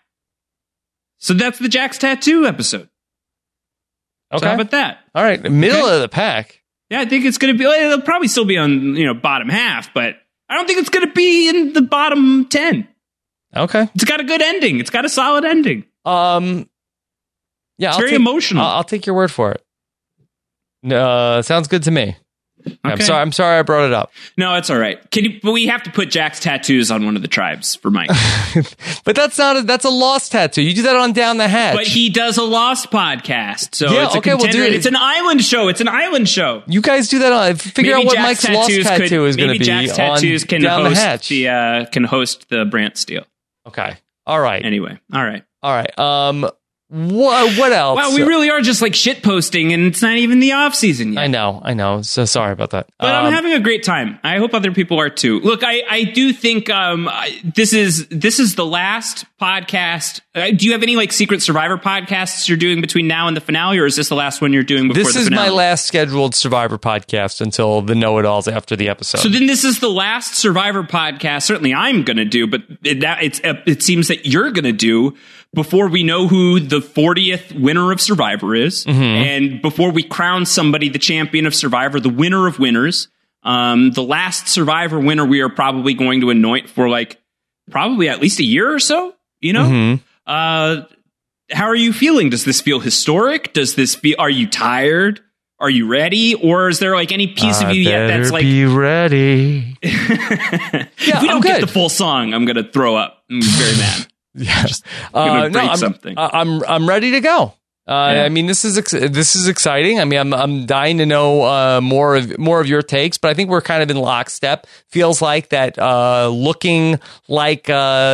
So that's the Jack's Tattoo episode. Okay. So how about that? All right. Middle Okay. of the pack. Yeah, I think it's going to be. It'll probably still be on you know bottom half, but I don't think it's going to be in the bottom ten. Okay. It's got a good ending. It's got a solid ending. Um. Yeah. It's I'll very take, emotional. I'll, I'll take your word for it. Uh, sounds good to me. I'm Okay. sorry. I'm sorry I brought it up. No, it's all right. Can you, but we have to put Jack's tattoos on one of the tribes for Mike. But that's not a, that's a lost tattoo. You do that on Down the Hatch. But he does a Lost podcast, so Yeah, it's a okay, we'll do contender. it. It's an island show. It's an island show. You guys do that on. Figure Maybe out what Jack's Mike's lost tattoos tattoo could- is going to maybe be Jack's tattoos on can Down the host Hatch. the uh, can host the Brant Steele. Okay. All right. Anyway, all right. All right. Um. What, what else? Wow, we really are just like shit posting, and it's not even the off season yet. I know, I know. So sorry about that. But um, I'm having a great time. I hope other people are too. Look, I, I do think um, I- this is this is the last podcast. Uh, do you have any like secret Survivor podcasts you're doing between now and the finale, or is this the last one you're doing before This the is finale? my last scheduled Survivor podcast until the know-it-alls after the episode. So then this is the last Survivor podcast. Certainly I'm going to do, but it, that, it's uh, it seems that you're going to do before we know who the fortieth winner of Survivor is, Mm-hmm. and before we crown somebody the champion of Survivor, the winner of winners, um, the last Survivor winner we are probably going to anoint for like probably at least a year or so. You know, Mhm. uh, how are you feeling? Does this feel historic? Does this feel? Are you tired? Are you ready? Or is there like any piece of I you yet that's better like, be ready. if we don't I'm get good. the full song, I'm going to throw up. I'm very mad. Yeah, gonna uh, no, break I'm, something. I- I'm I'm ready to go. Uh, Yeah. I mean, this is ex- this is exciting. I mean, I'm I'm dying to know uh, more of more of your takes, but I think we're kind of in lockstep. Feels like that uh, looking like uh,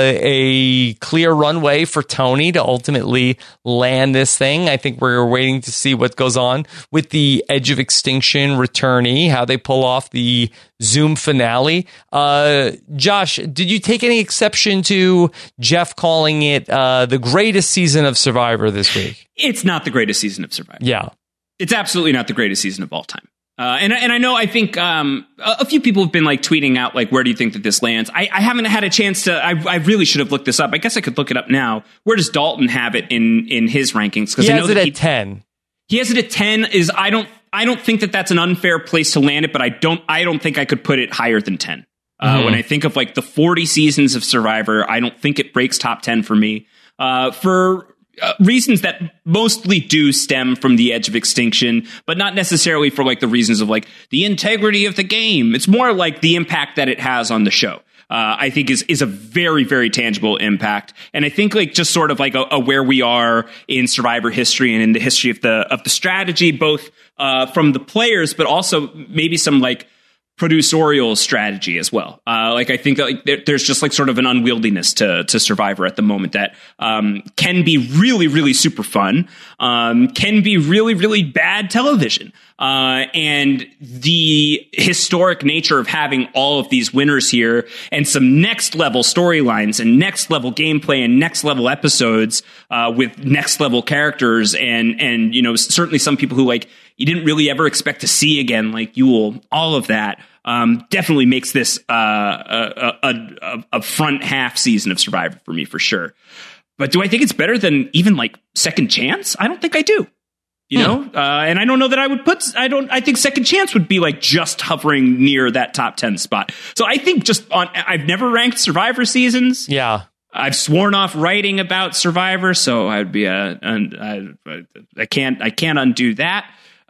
a clear runway for Tony to ultimately land this thing. I think we're waiting to see what goes on with the Edge of Extinction returnee, how they pull off the Zoom finale. Uh, Josh, did you take any exception to Jeff calling it uh, the greatest season of Survivor this week? It's not the greatest season of Survivor. Yeah. It's absolutely not the greatest season of all time. Uh, and and I know I think um, a, a few people have been like tweeting out like, where do you think that this lands? I, I haven't had a chance to. I, I really should have looked this up. I guess I could look it up now. Where does Dalton have it in in his rankings? Because He I has know it that at he, ten. he has it at ten. Is I don't I don't think that that's an unfair place to land it, but I don't I don't think I could put it higher than ten. Uh, Mhm. When I think of like the forty seasons of Survivor, I don't think it breaks top ten for me. Uh, for Uh, reasons that mostly do stem from the Edge of Extinction, but not necessarily for like the reasons of like the integrity of the game. It's more like the impact that it has on the show. Uh, I think is is a very, very tangible impact. And I think like just sort of like a, a where we are in Survivor history and in the history of the of the strategy, both uh, from the players, but also maybe some like producerial strategy as well. Uh, like I think like there, there's just like sort of an unwieldiness to to Survivor at the moment that um, can be really, really super fun, um, can be really, really bad television. Uh, and the historic nature of having all of these winners here and some next level storylines and next level gameplay and next level episodes uh, with next level characters and, and, you know, certainly some people who like you didn't really ever expect to see again, like Yul, all of that. Um, definitely makes this uh, a, a, a, a front half season of Survivor for me for sure. But do I think it's better than even like Second Chance? I don't think I do. You know, uh, and I don't know that I would put, I don't, I think Second Chance would be like just hovering near that top ten spot. So I think just on, I've never ranked Survivor seasons. Yeah. I've sworn off writing about Survivor. So I'd be a, a, a I can't, I can't undo that.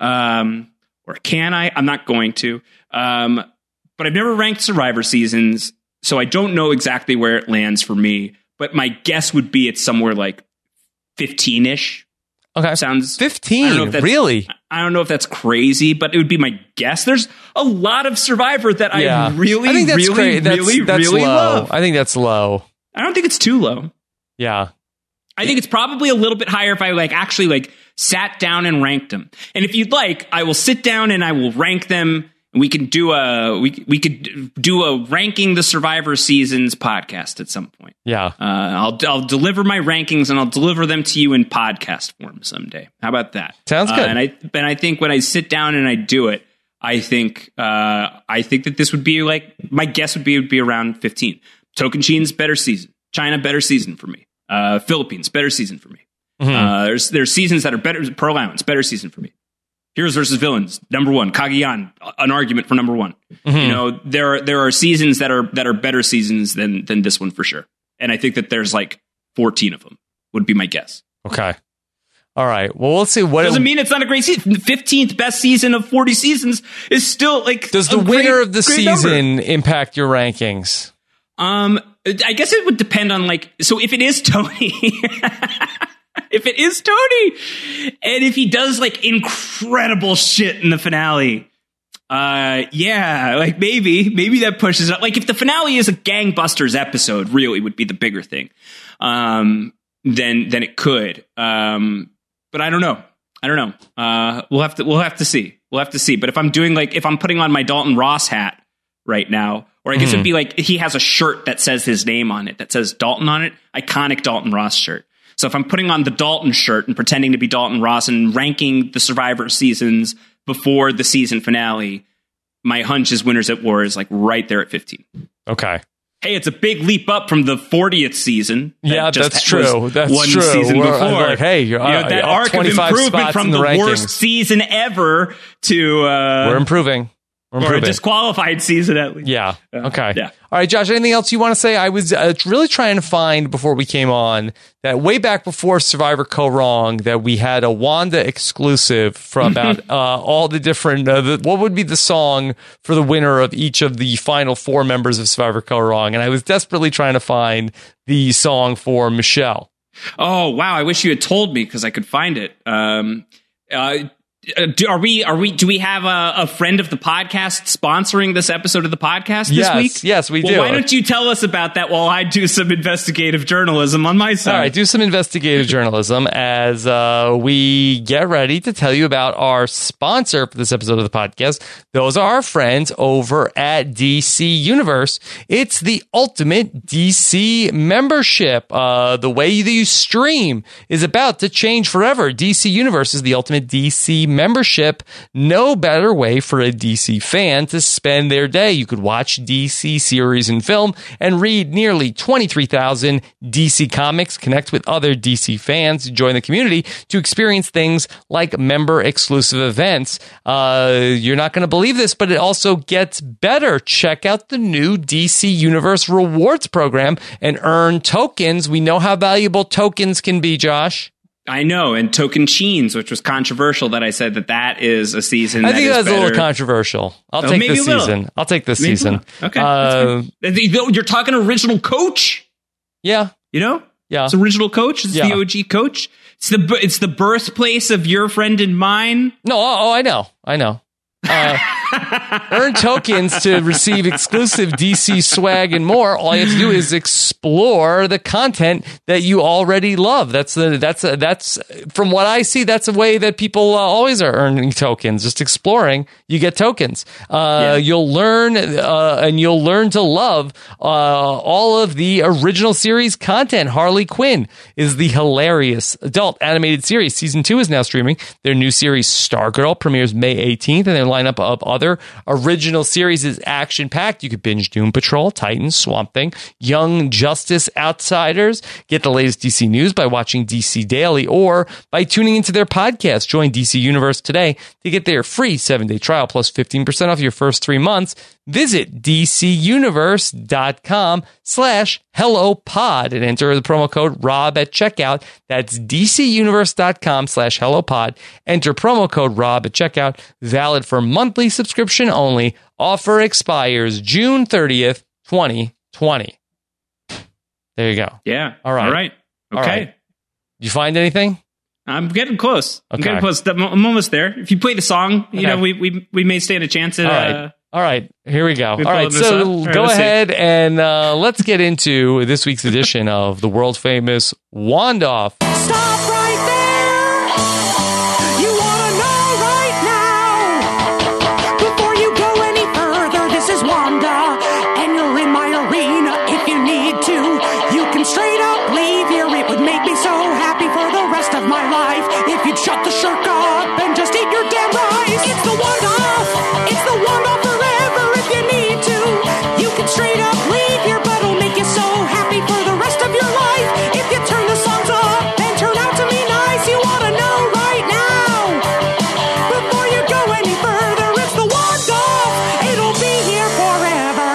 Um, or can I? I'm not going to. Um, but I've never ranked Survivor seasons. So I don't know exactly where it lands for me, but my guess would be it's somewhere like fifteen ish. Okay. Sounds fifteen. I don't know if that's- Really? I don't know if that's crazy, but it would be my guess. There's a lot of Survivor that Yeah. I really, I think that's really, great. That's, really, that's really low. love. I think that's low. I don't think it's too low. Yeah. I think it's probably a little bit higher if I like actually like sat down and ranked them. And if you'd like, I will sit down and I will rank them. We can do a we we could do a ranking the Survivor seasons podcast at some point. Yeah. Uh, I'll I'll deliver my rankings and I'll deliver them to you in podcast form someday. How about that? Sounds good. Uh, and I and I think when I sit down and I do it, I think uh, I think that this would be like my guess would be would be around fifteen. Tocantins better season. China better season for me. Uh, Philippines better season for me. Mhm. Uh, there's there's seasons that are better. Pearl Islands better season for me. Heroes versus Villains, number one. Cagayan, an argument for number one. Mhm. You know, there are there are seasons that are that are better seasons than than this one for sure. And I think that there's like fourteen of them. Would be my guess. Okay. All right. Well, we'll see what Doesn't it, mean it's not a great season. fifteenth best season of forty seasons is still like. does the a great- winner of the great number. season impact your rankings. Um, I guess it would depend on like. So if it is Tony. If it is Tony, and if he does like incredible shit in the finale, uh, yeah, like maybe, maybe that pushes it up. Like if the finale is a gangbusters episode, really would be the bigger thing. Um, than than it could. Um, but I don't know. I don't know. Uh, we'll have to we'll have to see. We'll have to see. But if I'm doing like if I'm putting on my Dalton Ross hat right now, or I guess mm-hmm. it'd be like he has a shirt that says his name on it, that says Dalton on it, iconic Dalton Ross shirt. So if I'm putting on the Dalton shirt and pretending to be Dalton Ross and ranking the Survivor seasons before the season finale, my hunch is Winners at War is like right there at fifteen. Okay. Hey, it's a big leap up from the fortieth season. That yeah, just that's true. That's one true. season We're, before. Like, hey, you're, you know, uh, that up arc of improvement from the, the worst season ever to uh, we're improving. We're improving. Or a disqualified season at least. Yeah. Uh, okay. Yeah. All right, Josh. Anything else you want to say? I was uh, really trying to find before we came on that way back before Survivor Go Wrong that we had a Wanda exclusive from about uh, all the different. Uh, the, what would be the song for the winner of each of the final four members of Survivor Go Wrong? And I was desperately trying to find the song for Michelle. Oh wow! I wish you had told me because I could find it. Um, uh, Uh, do, are we? Are we? Do we have a, a friend of the podcast sponsoring this episode of the podcast this yes, week? Yes, we well, do. Why don't you tell us about that while I do some investigative journalism on my side? All right, do some investigative journalism as uh, we get ready to tell you about our sponsor for this episode of the podcast. Those are our friends over at D C Universe. It's the ultimate D C membership. Uh, the way that you stream is about to change forever. D C Universe is the ultimate D C membership. No better way for a D C fan to spend their day. You could watch D C series and film and read nearly twenty-three thousand D C comics, connect with other D C fans, join the community to experience things like member exclusive events. Uh, you're not going to believe this, but it also gets better. Check out the new D C Universe Rewards program and earn tokens. We know how valuable tokens can be, Josh. I know, and Token Cheens, which was controversial that I said that that is a season. I think that that's is a little better. controversial. I'll Oh, take maybe this a little. season. I'll take this Maybe season. Okay. Uh, that's good. You're talking original coach, yeah. you know? Yeah. It's original coach. It's Yeah. the O G coach. It's the it's the birthplace of your friend and mine. No, oh, oh, I know. I know. Uh, earn tokens to receive exclusive D C swag and more. All you have to do is explore the content that you already love. That's the that's a, that's from what I see. That's a way that people uh, always are earning tokens. Just exploring, you get tokens. Uh, Yeah. You'll learn uh, and you'll learn to love uh, all of the original series content. Harley Quinn is the hilarious adult animated series. Season two is now streaming. Their new series Stargirl premieres May eighteenth, and their lineup of other original series is action-packed. You could binge Doom Patrol, Titans, Swamp Thing, Young Justice Outsiders. Get the latest D C news by watching D C Daily or by tuning into their podcast. Join D C Universe today to get their free seven-day trial plus fifteen percent off your first three months. Visit dcuniverse.com slash HelloPod and enter the promo code Rob at checkout. That's dcuniverse.com slash HelloPod. Enter promo code Rob at checkout. Valid for monthly subscription only. Offer expires June thirtieth, twenty twenty. There you go. Yeah. All right. All right. Okay. All right. Did you find anything? I'm getting close. I'm Okay. getting close. I'm almost there. If you play the song, you Okay. know, we, we we may stand a chance at. All right. Uh, All right, here we go. We All right, pulling this so up? All right, go let's see. ahead and uh, let's get into this week's edition of the world famous Wandoff. Stop right there. You wanna know right now. Before you go any further, this is Wanda, and you're in my arena if you need to. You can straight up leave here. It would make me so happy for the rest of my life if you'd shut the shirk up and just eat your damn rice. It's the Wandoff. It's the Wandoff forever if you need to. You can straight up leave here, but it'll make you so happy for the rest of your life if you turn the songs up and turn out to be nice. You wanna know right now. Before you go any further, it's the Wandoff. It'll be here forever.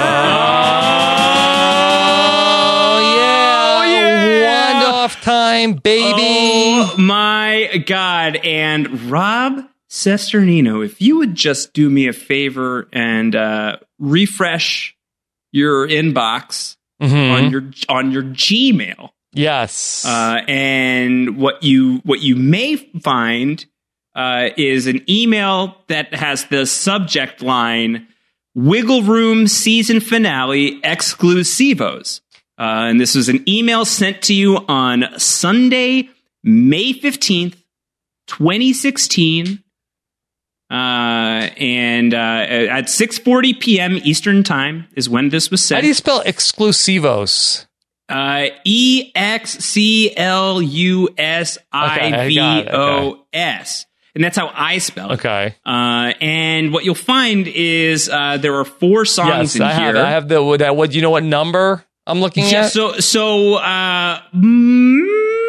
Oh yeah, Oh, yeah. Wandoff time, baby. Oh my God. And Rob Cesternino, if you would just do me a favor and uh, refresh your inbox Mhm. on your on your Gmail, Yes. uh, and what you what you may find uh, is an email that has the subject line "Wiggle Room Season Finale Exclusivos." Uh, and this was an email sent to you on Sunday, May fifteenth, twenty sixteen. Uh, and uh, at six forty p.m. Eastern Time is when this was sent. How do you spell exclusivos? Uh, E X C L U S I V O S. And that's how I spell it. Okay. Uh, and what you'll find is uh, there are four songs yes, in I here. have. I have the. That. What? Do you know what number I'm looking yeah, at? So, so, uh, mm,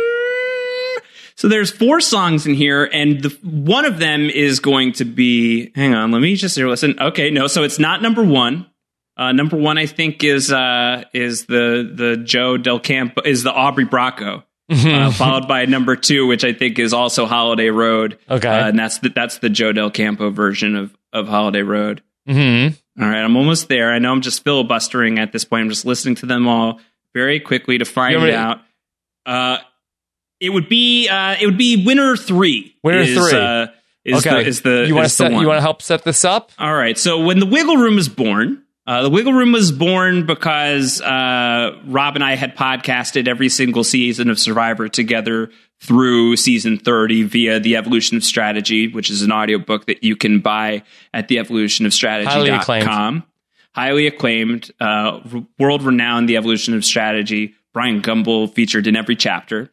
so there's four songs in here, and the one of them is going to be. Hang on, let me just here listen. Okay, no, so it's not number one. Uh, number one, I think, is uh, is the the Joe Del Campo, is the Aubrey Bracco, uh, followed by number two, which I think is also Holiday Road. Okay, uh, and that's the that's the Joe Del Campo version of of Holiday Road. Mm-hmm. All right, I'm almost there. I know I'm just filibustering at this point. I'm just listening to them all very quickly to find it out. Uh, it would be uh, it would be winner three. Winner is, three uh, is okay. the is the you want to set? set? You want to help set this up? All right. So when the Wiggle Room was born. Uh, the Wiggle Room was born because uh, Rob and I had podcasted every single season of Survivor together through season thirty via The Evolution of Strategy, which is an audiobook that you can buy at the evolution of strategy dot com. Highly acclaimed, uh, world-renowned The Evolution of Strategy. Brian Gumbel featured in every chapter.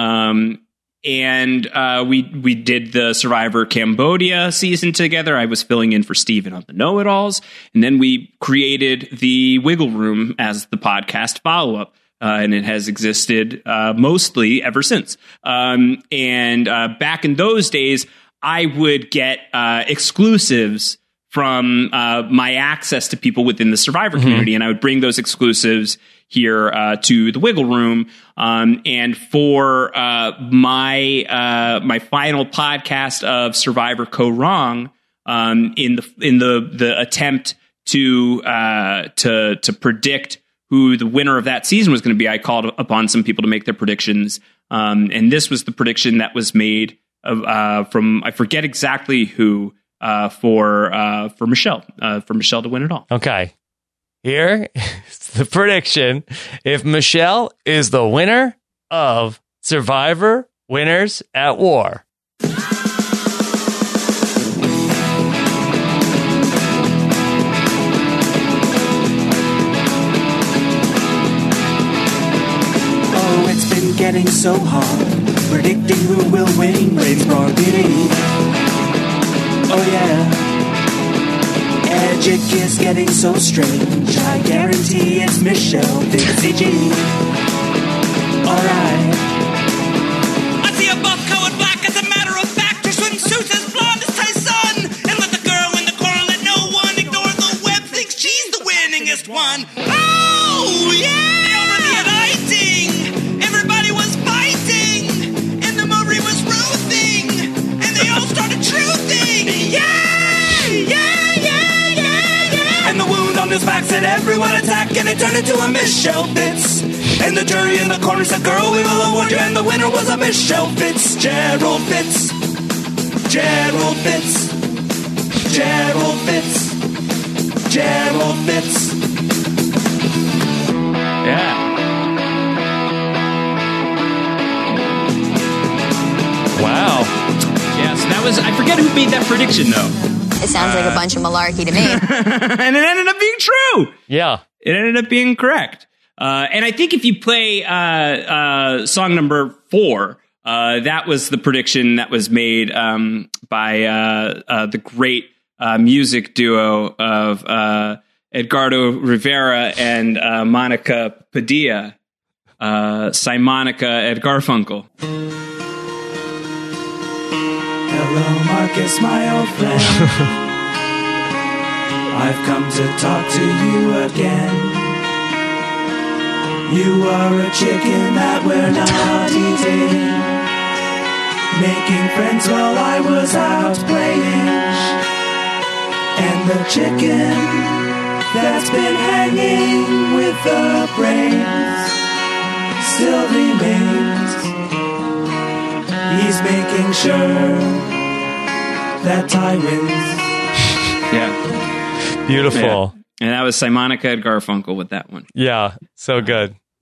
Um, and uh, we we did the Survivor Cambodia season together. I was filling in for Steven on the Know-It-Alls. And then we created the Wiggle Room as the podcast follow-up. Uh, and it has existed uh, mostly ever since. Um, and uh, back in those days, I would get uh, exclusives from uh, my access to people within the Survivor mm-hmm. community. And I would bring those exclusives here uh, to the Wiggle Room. Um, and for uh, my uh, my final podcast of Survivor Co Wrong, um, in the in the the attempt to uh, to to predict who the winner of that season was going to be, I called upon some people to make their predictions. Um, and this was the prediction that was made of, uh, from I forget exactly who uh, for uh, for Michelle uh, for Michelle to win it all. Okay. Here is the prediction. If Michelle is the winner of Survivor Winners at War. Oh, it's been getting so hard, predicting who will win, brains bargaining. Oh yeah. Magic is getting so strange. I guarantee it's Michelle Dixie G. Alright. I see a buff colored black as a matter of fact. Her swimsuit as blonde as Tyson. And let the girl in the corner let no one ignore the web thinks she's the winningest one. Oh, yeah! They already had icing. Everybody was fighting. And the movie was roofing. And they all started truthing. Yeah! Yeah! And the wound on his back said everyone attack, and it turned into a Michelle Fitz. And the jury in the corner said, girl, we will award you. And the winner was a Michelle Fitz. Gerald Fitz. Gerald Fitz. Gerald Fitz. Gerald Fitz. Yeah. Wow. Yeah, so that was, I forget who made that prediction, though. It sounds uh, like a bunch of malarkey to me. And it ended up being true. Yeah. It ended up being correct. Uh, and I think if you play uh, uh, song number four, uh, that was the prediction that was made um, by uh, uh, the great uh, music duo of uh, Edgardo Rivera and uh, Monica Padilla, uh, Simonica Ed Garfunkel. Hello, Marcus, my old friend. I've come to talk to you again. You are a chicken that we're not eating, making friends while I was out playing. And the chicken that's been hanging with the brains still remains. He's making sure that Ty wins. Yeah. Beautiful. Yeah. And that was Simonica Ed Garfunkel with that one. Yeah. So good.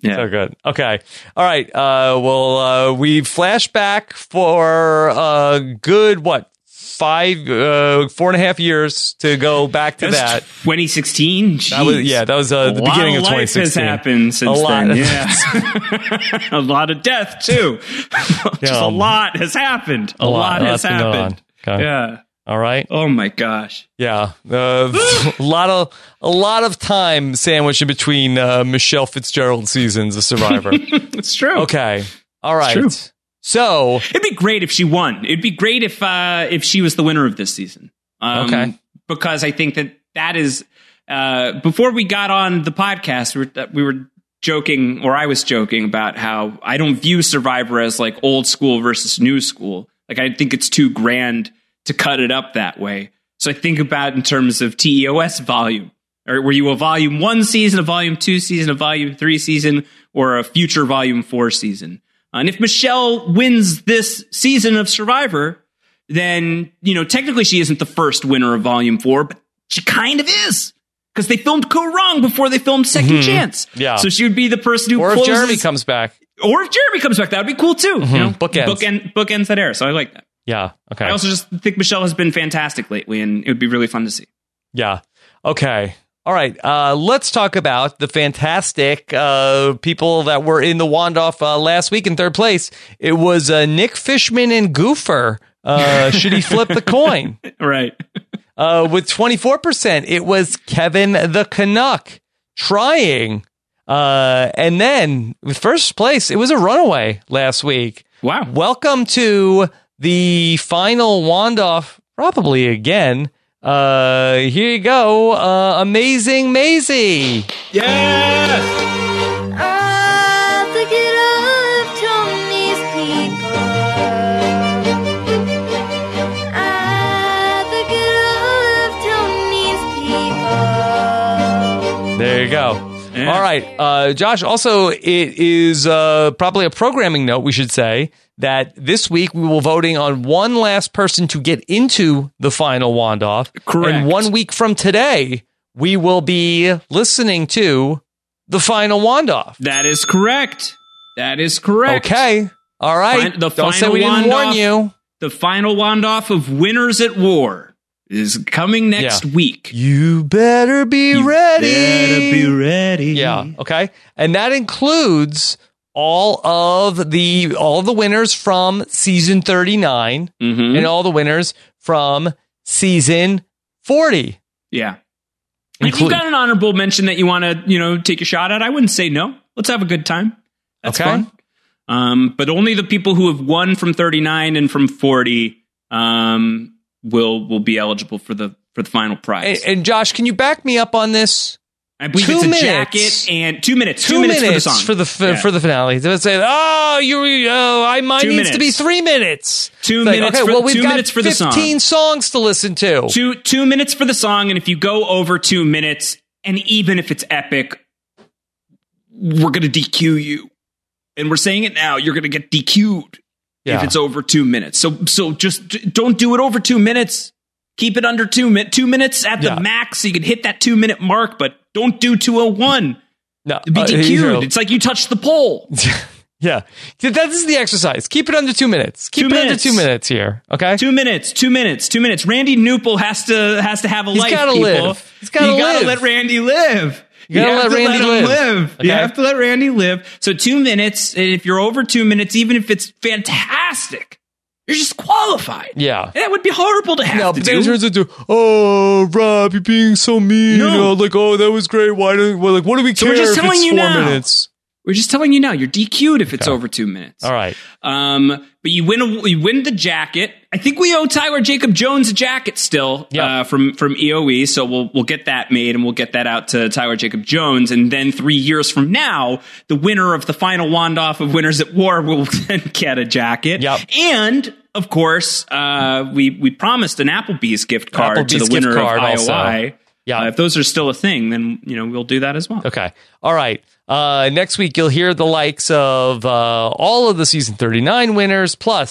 Yeah. So good. Okay. All right. Uh, well, uh, we flash back for a good, what, five, uh, four and a half years to go back to that. twenty sixteen. Jeez. That was, yeah, that was uh, the a beginning lot of of twenty life has sixteen. happened since a lot. then. Yeah. A lot of death, too. Just Yeah, a lot has happened. A, a lot, lot has has been going happened. on. Okay. Yeah. All right. Oh, my gosh. Yeah. Uh, a lot of a lot of time sandwiched in between uh, Michelle Fitzgerald seasons of Survivor. It's true. Okay. All right. true. So It'd be great if she won. It'd be great if uh, if she was the winner of this season. Um, Okay. Because I think that that is uh, before we got on the podcast, we were, we were joking, or I was joking about how I don't view Survivor as like old school versus new school. Like I think it's too grand to cut it up that way. So I think about it in terms of T E O S volume. Or were you a volume one season, a volume two season, a volume three season, or a future volume four season? And if Michelle wins this season of Survivor, then, you know, technically she isn't the first winner of volume four, but she kind of is. Because they filmed Go Wrong before they filmed Second Mhm. Chance. Yeah. So she would be the person who or if closes. Jeremy comes back. Or if Jeremy comes back, that would be cool too. Mhm. You know, Bookends. Bookend, bookends that era. So I like that. Yeah. Okay. I also just think Michelle has been fantastic lately, and it would be really fun to see. Yeah. Okay. All right. Uh, let's talk about the fantastic uh, people that were in the Wandoff uh, last week in third place. It was uh, Nick Fishman and Goofer. Uh, should he flip the coin? Right. Uh, with twenty-four percent, it was Kevin the Canuck trying. Uh, and then with first place, it was a runaway last week. Wow. Welcome to the final Wandoff, probably again. Uh, here you go. Uh, Amazing Maisie. Yeah. I think it up Tony's people. I think it up Tony's people. There you go. Yeah. All right. Uh, Josh, also, it is uh, probably a programming note, we should say, that this week we will voting on one last person to get into the final Wandoff. Correct. And one week from today, we will be listening to the final Wandoff. That is correct. That is correct. Okay. All right. Fin- the Don't say final we didn't warn Wandoff- you. The final Wandoff of Winners at War is coming next Yeah. week. You better be ready. Better be ready. Yeah. Okay. And that includes all of the all of the winners from season thirty-nine Mhm. and all the winners from season forty. Yeah. If Include- you've got an honorable mention that you want to, you know, take a shot at, I wouldn't say no. Let's have a good time. That's Okay. fun. Um, but only the people who have won from thirty-nine and from forty um, will will be eligible for the for the final prize. And, and Josh, can you back me up on this? I believe two it's a minutes. jacket and two minutes. Two, Two, minutes, minutes, for the song. for the Yeah. for the finale. They would say, "Oh, you, oh, I might Two needs to be minutes. three minutes." Two It's like, minutes Okay, for- well, we've two got minutes for the song. fifteen songs to listen to. Two two minutes for the song, and if you go over two minutes, and even if it's epic, we're gonna D Q you. And we're saying it now. You're gonna get D Q'd Yeah. if it's over two minutes. So so just d- don't do it over two minutes. Keep it under two minutes. Two minutes at the Yeah. max, so you can hit that two minute mark. But don't do two oh one. No, Be uh, D Q'd. you know- It's like you touched the pole. Yeah, that is the exercise. Keep it under two minutes. Keep Two it under minutes. two minutes here. Okay. Two minutes, two minutes, two minutes. Randy Newpel has to has to have a He's life. gotta people. live. He's gotta you gotta live. let Randy live. You gotta have let to Randy him live. live. You Okay. have to let Randy live. So two minutes. And if you're over two minutes, even if it's fantastic, you're just qualified. Yeah. And that would be horrible to have No, to but then it do. turns into, oh, Rob, you're being so mean. No. You know, like, oh, that was great. Why don't, well, like, what do we So care we're just if telling it's you four now. minutes? We're just telling you now. You're D Q'd if it's Okay. over two minutes. All right. Um, but you win a, you win the jacket. I think we owe Tyler Jacob Jones a jacket still Yeah. uh, from from E O E. So we'll we'll get that made and we'll get that out to Tyler Jacob Jones. And then three years from now, the winner of the final Wandoff of Winners at War will then get a jacket. Yep. And of course, uh, we we promised an Applebee's gift card to Applebee's the winner gift card of I O I. also. Yeah. Uh, if those are still a thing, then you know we'll do that as well. Okay. All right. Uh, next week, you'll hear the likes of uh, all of the season thirty-nine winners, plus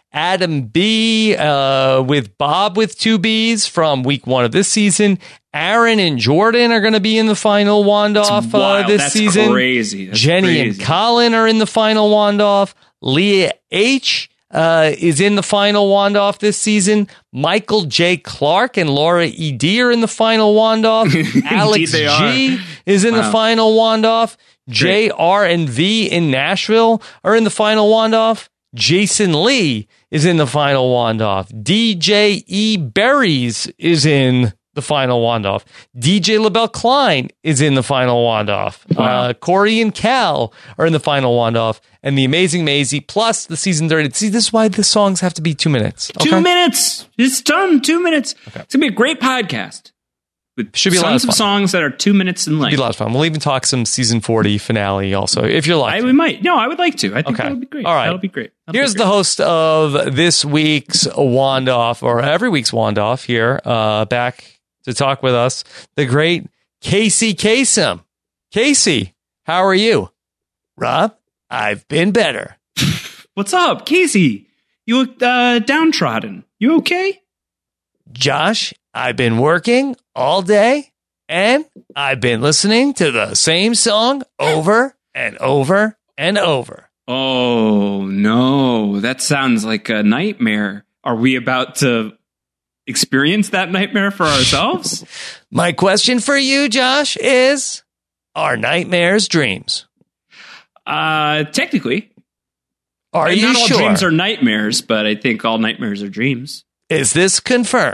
Adam B uh, with Bob with two B's from week one of this season. Aaron and Jordan are going to be in the final wand-off uh, this That's season. Crazy. That's Jenny crazy. and Colin are in the final wand-off. Leah H uh, is in the final wand-off this season. Michael J. Clark and Laura E. D are in the final wand-off. Alex they G are. is in Wow. the final wand-off. J R and V in Nashville are in the final wand-off. Jason Lee is in the final wand-off. D J E. Berries is in the final wand-off. D J LaBelle Klein is in the final wand-off. Wow. Uh, Corey and Cal are in the final wand-off. And the Amazing Maisie plus the season thirty. See, this is why the songs have to be two minutes. Two okay? minutes. It's done. Two minutes. It's going to be a great podcast. With Should be a lot tons of of fun. songs that are two minutes in It'll length. be a lot of fun. We'll even talk some season forty finale also, if you're I, lucky. we might. No, I would like to. I think Okay. that would be great. All right. That'll be great. That'll Here's be the great. host of this week's Wand Off, or every week's Wand Off here, uh, back to talk with us, the great Casey Kasem. Casey, how are you? Rob, I've been better. What's up, Casey? You look uh, downtrodden. You okay? Josh, I've been working all day, and I've been listening to the same song over and over and over. Oh, no. That sounds like a nightmare. Are we about to experience that nightmare for ourselves? My question for you, Josh, is, are nightmares dreams? uh, technically. Are And you not all sure? dreams are nightmares, but I think all nightmares are dreams. Is this confirmed?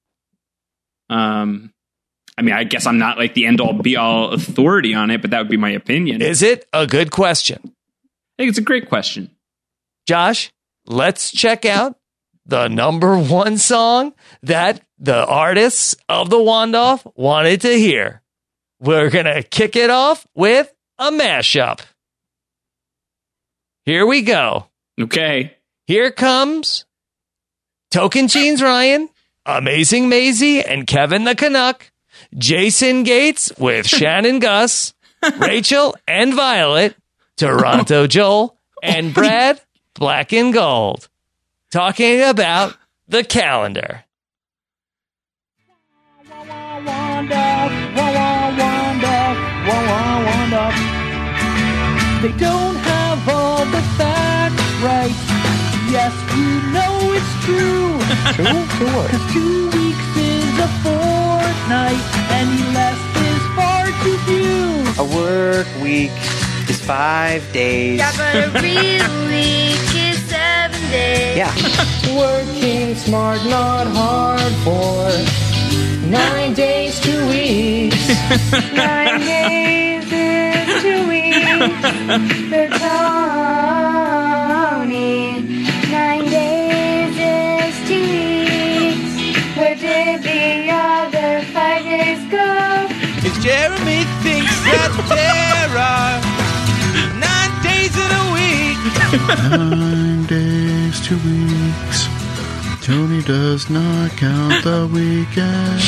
Um, I mean, I guess I'm not like the end all be all authority on it, but that would be my opinion. Is it a good question? I think it's a great question. Josh, let's check out the number one song that the artists of the Wand Off wanted to hear. We're going to kick it off with a mashup. Here we go. Okay. Here comes Token Jeans Ryan, Amazing Maisie, and Kevin the Canuck, Jason Gates with Shannon Gus, Rachel and Violet, Toronto Joel, and Brad Black and Gold, talking about the calendar. They don't have all the facts right. Yes, you know it's true. True? True what? 'Cause two weeks is a fortnight, and less is far too few. A work week is five days. Yeah, but a real week is seven days. Yeah. Working smart, not hard for nine days, two weeks. Nine days is two weeks. For Tony, nine days is two weeks. Where did the other five days go? If Jeremy thinks that there are nine days in a week. Nine days, two weeks. Tony does not count the weekend.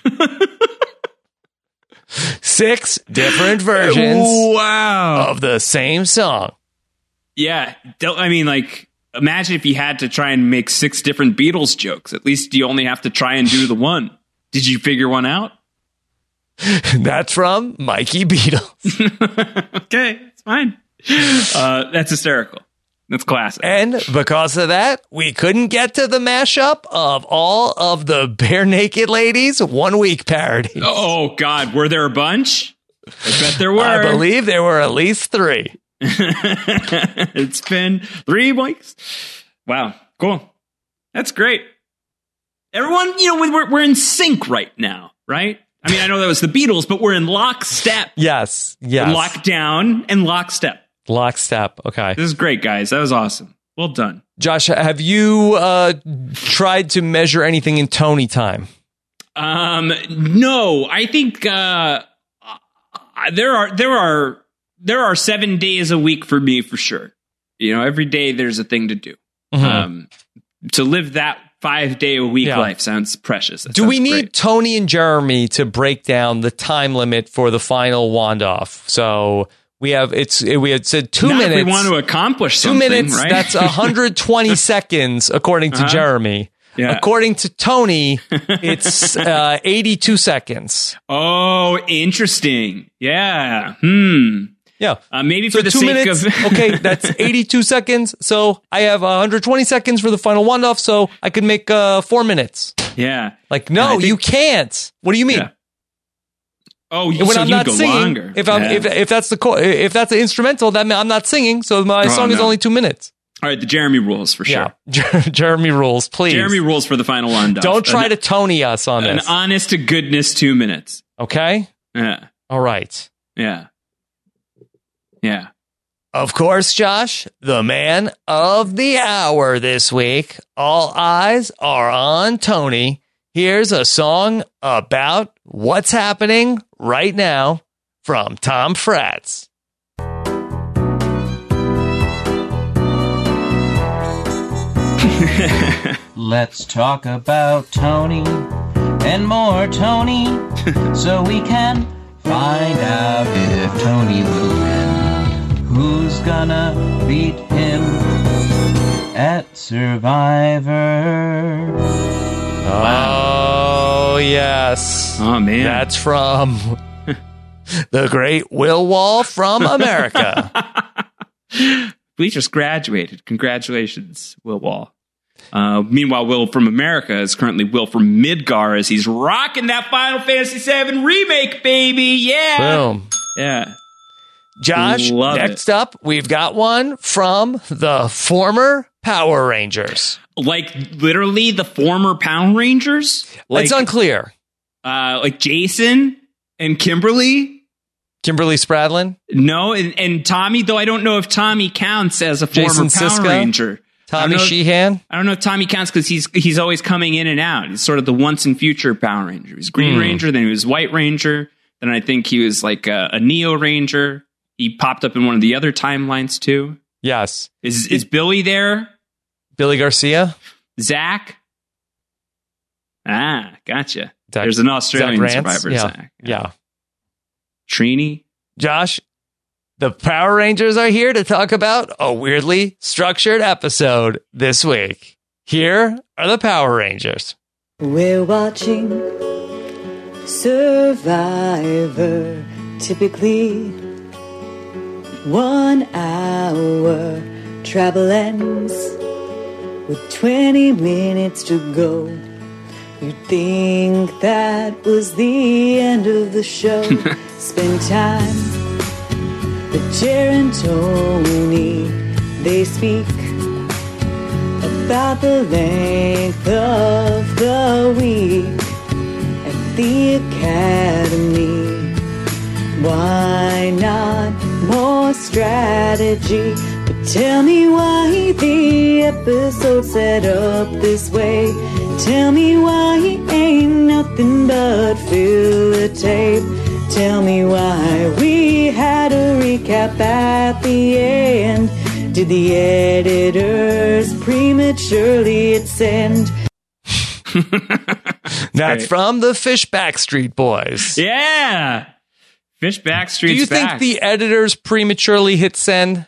Six different versions Wow. of the same song. Yeah. Don't, I mean, like, imagine if you had to try and make six different Beatles jokes. At least you only have to try and do the one. Did you figure one out? That's from Mikey Beatles. Okay, it's fine. Uh, that's hysterical. That's classic. And because of that, we couldn't get to the mashup of all of the Bare Naked Ladies one week parodies. Oh, God. Were there a bunch? I bet there were. I believe there were at least three. It's been three weeks. Wow. Cool. That's great. Everyone, you know, we're, we're in sync right now, right? I mean, I know that was the Beatles, but we're in lockstep. Yes. Yes. Lockdown and lockstep. Lockstep. Okay. This is great, guys. That was awesome. Well done. Josh, have you uh, tried to measure anything in Tony time? Um, no, I think uh, there are there are there are seven days a week for me for sure. You know, every day there's a thing to do. Mm-hmm. Um, to live that five day a week Yeah. life sounds precious. That Do sounds we need great. Tony and Jeremy to break down the time limit for the final wand off? So We have it's we had said two Not minutes. If we want to accomplish two something, minutes. right? That's one hundred twenty seconds, according to Uh-huh. Jeremy. Yeah. According to Tony, it's uh, eighty-two seconds. Oh, interesting. Yeah. Hmm. Yeah. Uh, maybe So for the two sake minutes. of Okay, that's eighty-two seconds. So I have one hundred twenty seconds for the final one off. So I could make uh, four minutes. yeah. Like, And I no, think- you can't. What do you mean? Yeah. Oh, you, When so I'm you not go singing, longer. if I'm Yeah. if if that's the co- if that's the instrumental, that means I'm not singing. So my Oh, song is no. only two minutes. All right, the Jeremy rules for sure. Yeah, Jeremy rules, please. Jeremy rules for the final one. Duff. Don't try an, to Tony us on an this. honest to goodness two minutes. Okay. Yeah. All right. Yeah. Yeah. Of course, Josh, the man of the hour this week. All eyes are on Tony. Here's a song about what's happening right now from Tom Fratz. Let's talk about Tony and more Tony so we can find out if Tony will win. Who's gonna beat him at Survivor? Oh, yes. Oh, man. That's from the great Will Wall from America. We just graduated. Congratulations, Will Wall. Uh, meanwhile, Will from America is currently Will from Midgar as he's rocking that Final Fantasy seven remake, baby. Yeah. Boom. Yeah. Josh, Love next it. up, we've got one from the former Power Rangers. Like literally the former Power Rangers? Like, it's unclear. uh, like Jason and Kimberly? Kimberly Spradlin? No, and, and Tommy, though I don't know if Tommy counts as a former Jason Power Siska? Ranger. I Tommy don't know if- Sheehan? I don't know if Tommy counts because he's he's always coming in and out. He's sort of the once and future Power Ranger. He's Green Hmm. Ranger, then he was White Ranger, then I think he was like a, a Neo Ranger. He popped up in one of the other timelines too. Yes. Is is Billy there? Billy Garcia? Zach? Ah, gotcha. Zach- There's an Australian Zach Rance? survivor, Yeah. Zach. Yeah. Trini? Josh, the Power Rangers are here to talk about a weirdly structured episode this week. Here are the Power Rangers. We're watching Survivor, typically one hour. Travel ends with twenty minutes to go. You'd think that was the end of the show. Spend time with Jer and Tony. They speak about the length of the week at the academy. Why not more strategy? But tell me why the episode set up this way. Tell me why ain't nothing but filler tape. Tell me why we had a recap at the end. Did the editors prematurely hit send? That's from the Fishback Street Boys. Yeah. Fish Backstreet's Do you back. think the editors prematurely hit send?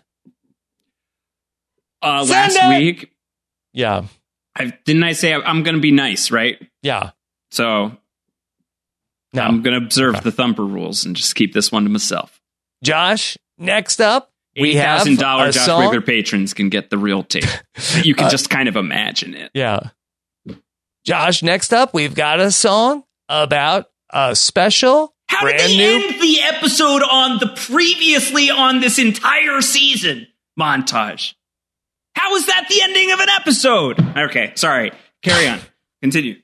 uh, Send last it! week, Yeah. I, didn't I say I'm going to be nice, right? Yeah. So No. I'm going to observe the Thumper rules and just keep this one to myself. Josh, next up, we eight have thousand dollars a Josh song. Wigler patrons can get the real tape. You can Uh, just kind of imagine it. Yeah. Josh, next up, we've got a song about a special How brand did they new. end the episode on the previously on this entire season montage? How is that the ending of an episode? Okay, sorry. Carry on. Continue.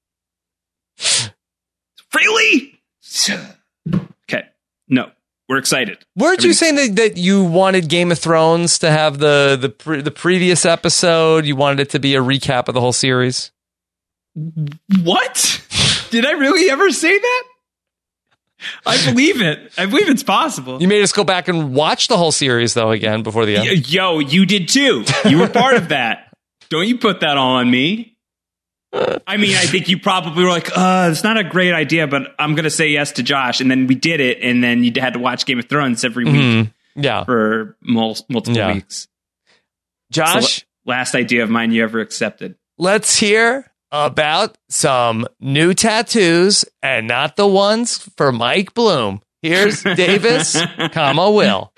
Really? Okay. No, we're excited. Weren't you Everything- saying that, that you wanted Game of Thrones to have the the pre- the previous episode? You wanted it to be a recap of the whole series? What? Did I really ever say that? I believe it. I believe it's possible. You made us go back and watch the whole series though again before the end. Y- Yo, you did too. You were part of that. Don't you put that all on me. I mean, I think you probably were like, uh, it's not a great idea, but I'm going to say yes to Josh. And then we did it. And then you had to watch Game of Thrones every week. Mhm. Yeah. for mul- multiple Yeah. weeks. Josh, So, last idea of mine you ever accepted. let's hear about some new tattoos and not the ones for Mike Bloom. Here's Davis, comma, Will.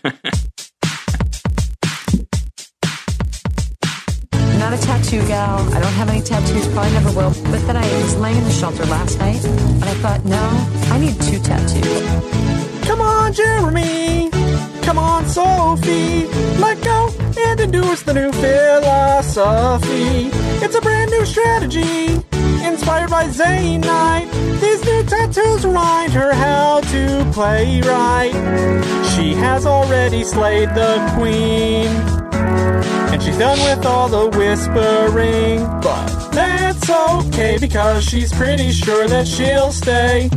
I'm not a tattoo gal. I don't have any tattoos, probably never will. But then I was laying in the shelter last night, and I thought, no, I need two tattoos. Come on, Jeremy. Come on, Sophie. Let go and endorse the new philosophy. It's a brand new strategy, inspired by Zane Knight. These new tattoos remind her how to play right. She has already slayed the queen, and she's done with all the whispering. But that's okay, because she's pretty sure that she'll stay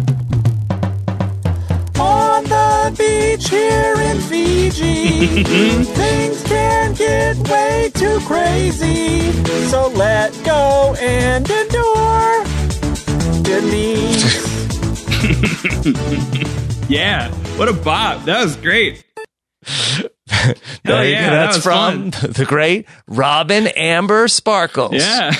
on the beach here in Fiji. Things can get way too crazy, so let go and endure, Denise. Yeah, what a bop. That was great. There you yeah, go. that That's was from the great Robin Amber Sparkles. Yeah.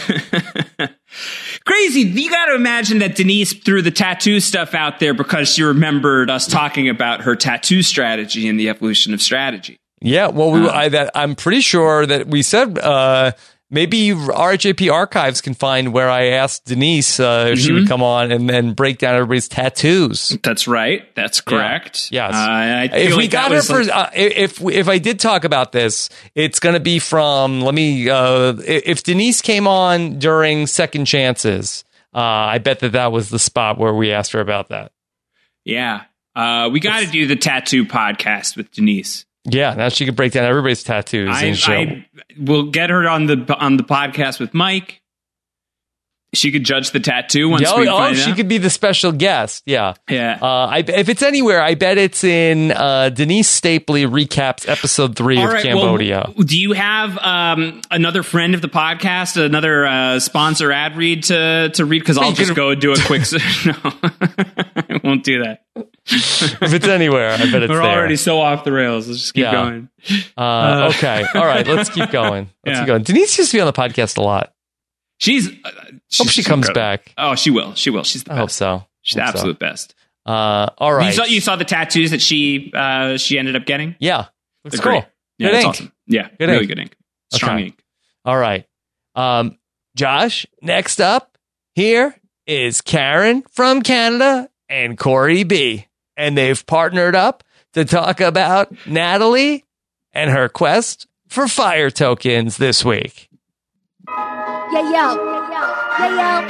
Crazy. You got to imagine that Denise threw the tattoo stuff out there because she remembered us talking about her tattoo strategy and the evolution of strategy. Yeah, well, we, Uh. I, that, I'm pretty sure that we said uh, maybe R H A P Archives can find where I asked Denise uh, if she would come on and then break down everybody's tattoos. That's right. That's correct. Yes. Uh, I feel If we like got that her was for, like- uh, if if I did talk about this, it's going to be from. Let me. Uh, if Denise came on during Second Chances, uh, I bet that that was the spot where we asked her about that. yeah. Uh, we got to do the tattoo podcast with Denise. Yeah, now she could break down everybody's tattoos I, and show. I will get her on the on the podcast with Mike. She could judge the tattoo once oh, we oh, find she out. could be the special guest. Yeah, Yeah. Uh, I, if it's anywhere, I bet it's in uh, Denise Stapley recaps episode three All of right, Cambodia. well, do you have um, another friend of the podcast, another uh, sponsor ad read to to read? Because I'll You just can- go do a quick. no, I won't do that. If it's anywhere, I bet it's We're there. already so off the rails. Let's just keep Yeah. going. Uh, Uh, okay, all right, let's keep going. Let's Yeah. keep going. Denise used to be on the podcast a lot. She's. Uh, Hope she's she comes incredible. back. Oh, she will. She will. She's the I best. hope so. She's the Hope so. absolute best. Uh, all right. You saw, you saw the tattoos that she uh, she ended up getting. Yeah, that's They're cool. great. Yeah, Good that's ink. awesome. Yeah, Good really ink. good ink. Strong Okay. ink. All right. Um, Josh, next up here is Karen from Canada and Corey B. And they've partnered up to talk about Natalie and her quest for fire tokens this week. Yeah, yo. Yeah, yo.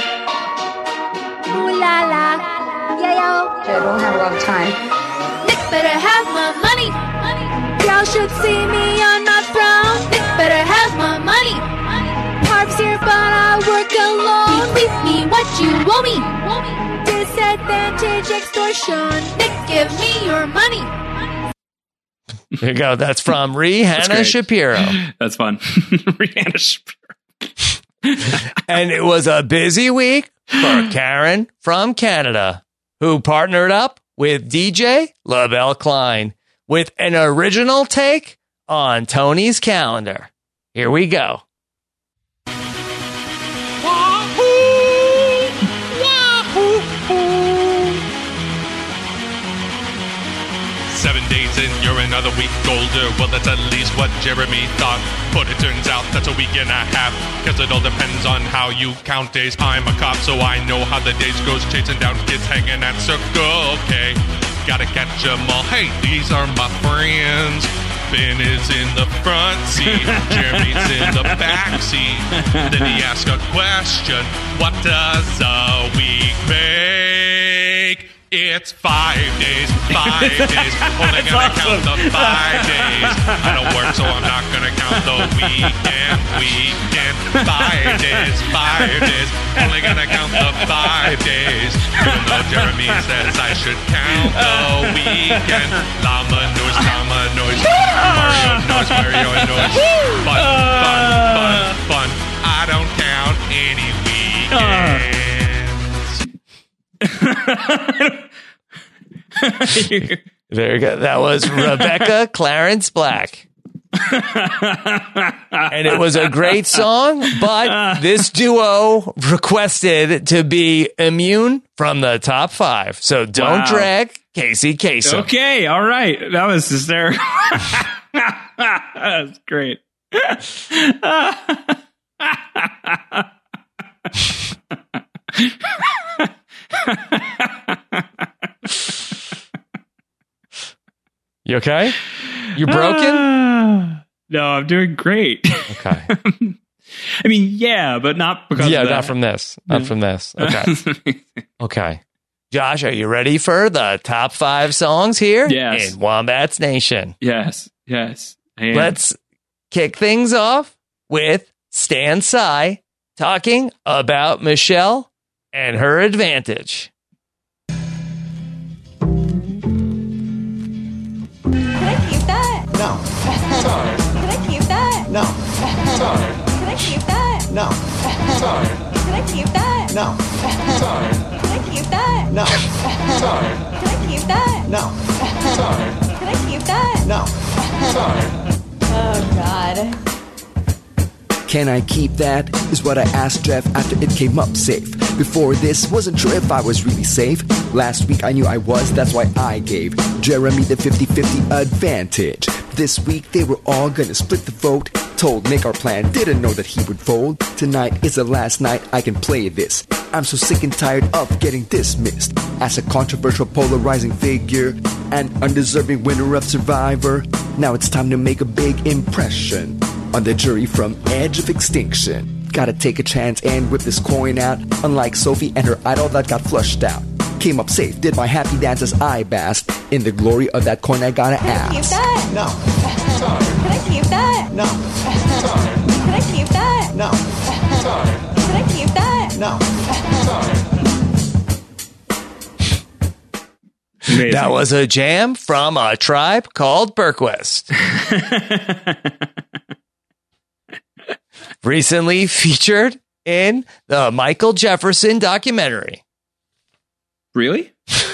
Ooh la la. Yeah, yo. I don't have a lot of time. Nick better have my money. Y'all should see me on my throne. Nick better have my money. Harv's here, but I work alone. Leave me what you owe me. Disadvantage extortion. Nick, give me your money. There you go. That's from Rihanna great. Shapiro. That's fun. Rihanna Shapiro. And it was a busy week for Karen from Canada, who partnered up with D J LaBelle Klein with an original take on Tony's calendar. Here we go. Seven days in, you're another week older. Well, that's at least what Jeremy thought. But it turns out that's a week and a half. Cause it all depends on how you count days. I'm a cop, so I know how the days goes. Chasing down kids hanging at Circle K. Gotta catch them all. Hey, these are my friends. Ben is in the front seat. Jeremy's in the back seat. Then he asks a question. What does a week make? It's five days, five days. Only gonna count the five days. I don't work, so I'm not gonna count the weekend, weekend. Five days, five days. Only gonna count the five days. Even though Jeremy says I should count the weekend. Llama noise, llama noise. Mario noise, Mario noise. Fun, fun, fun, fun. I don't count any weekends. There you go. That was Rebecca Clarence Black. And it was a great song, but this duo requested to be immune from the top five. So don't Wow. drag Casey Kasem. Okay, all right. That was hysterical. That's great. You okay? You broken? No, I'm doing great. Okay. I mean, yeah, but not because Yeah, of that. not from this. Not from this. Okay. Okay. Josh, are you ready for the top five songs here Yes. in Wombats Nation? Yes, yes. I am. Let's kick things off with Stan Sy talking about Michelle and her advantage. Can I keep that? No. Sorry. Can I keep that? No. Sorry. Can I keep that? No. Sorry. Can I keep that? No. Sorry. Can I keep that? No. Sorry. Can I keep that? No. Sorry. Can I keep that? No. Sorry. Oh, God. Can I keep that? Is what I asked Jeff after it came up safe. Before this, wasn't sure if I was really safe. Last week I knew I was, that's why I gave Jeremy the fifty-fifty advantage. This week they were all gonna split the vote. Told Nick our plan, didn't know that he would fold. Tonight is the last night I can play this. I'm so sick and tired of getting dismissed as a controversial polarizing figure, an undeserving winner of Survivor. Now it's time to make a big impression on the jury from edge of extinction. Gotta take a chance and whip this coin out. Unlike Sophie and her idol that got flushed out. Came up safe, did my happy dance as I basked in the glory of that coin I gotta Can I keep ask. that? No. Sorry. Can I keep that? No. Sorry. Can I keep that? No. Sorry. Can I keep that? No. Sorry. Amazing. That was a jam from a tribe called Berquist. Recently featured in the Michael Jefferson documentary. Really?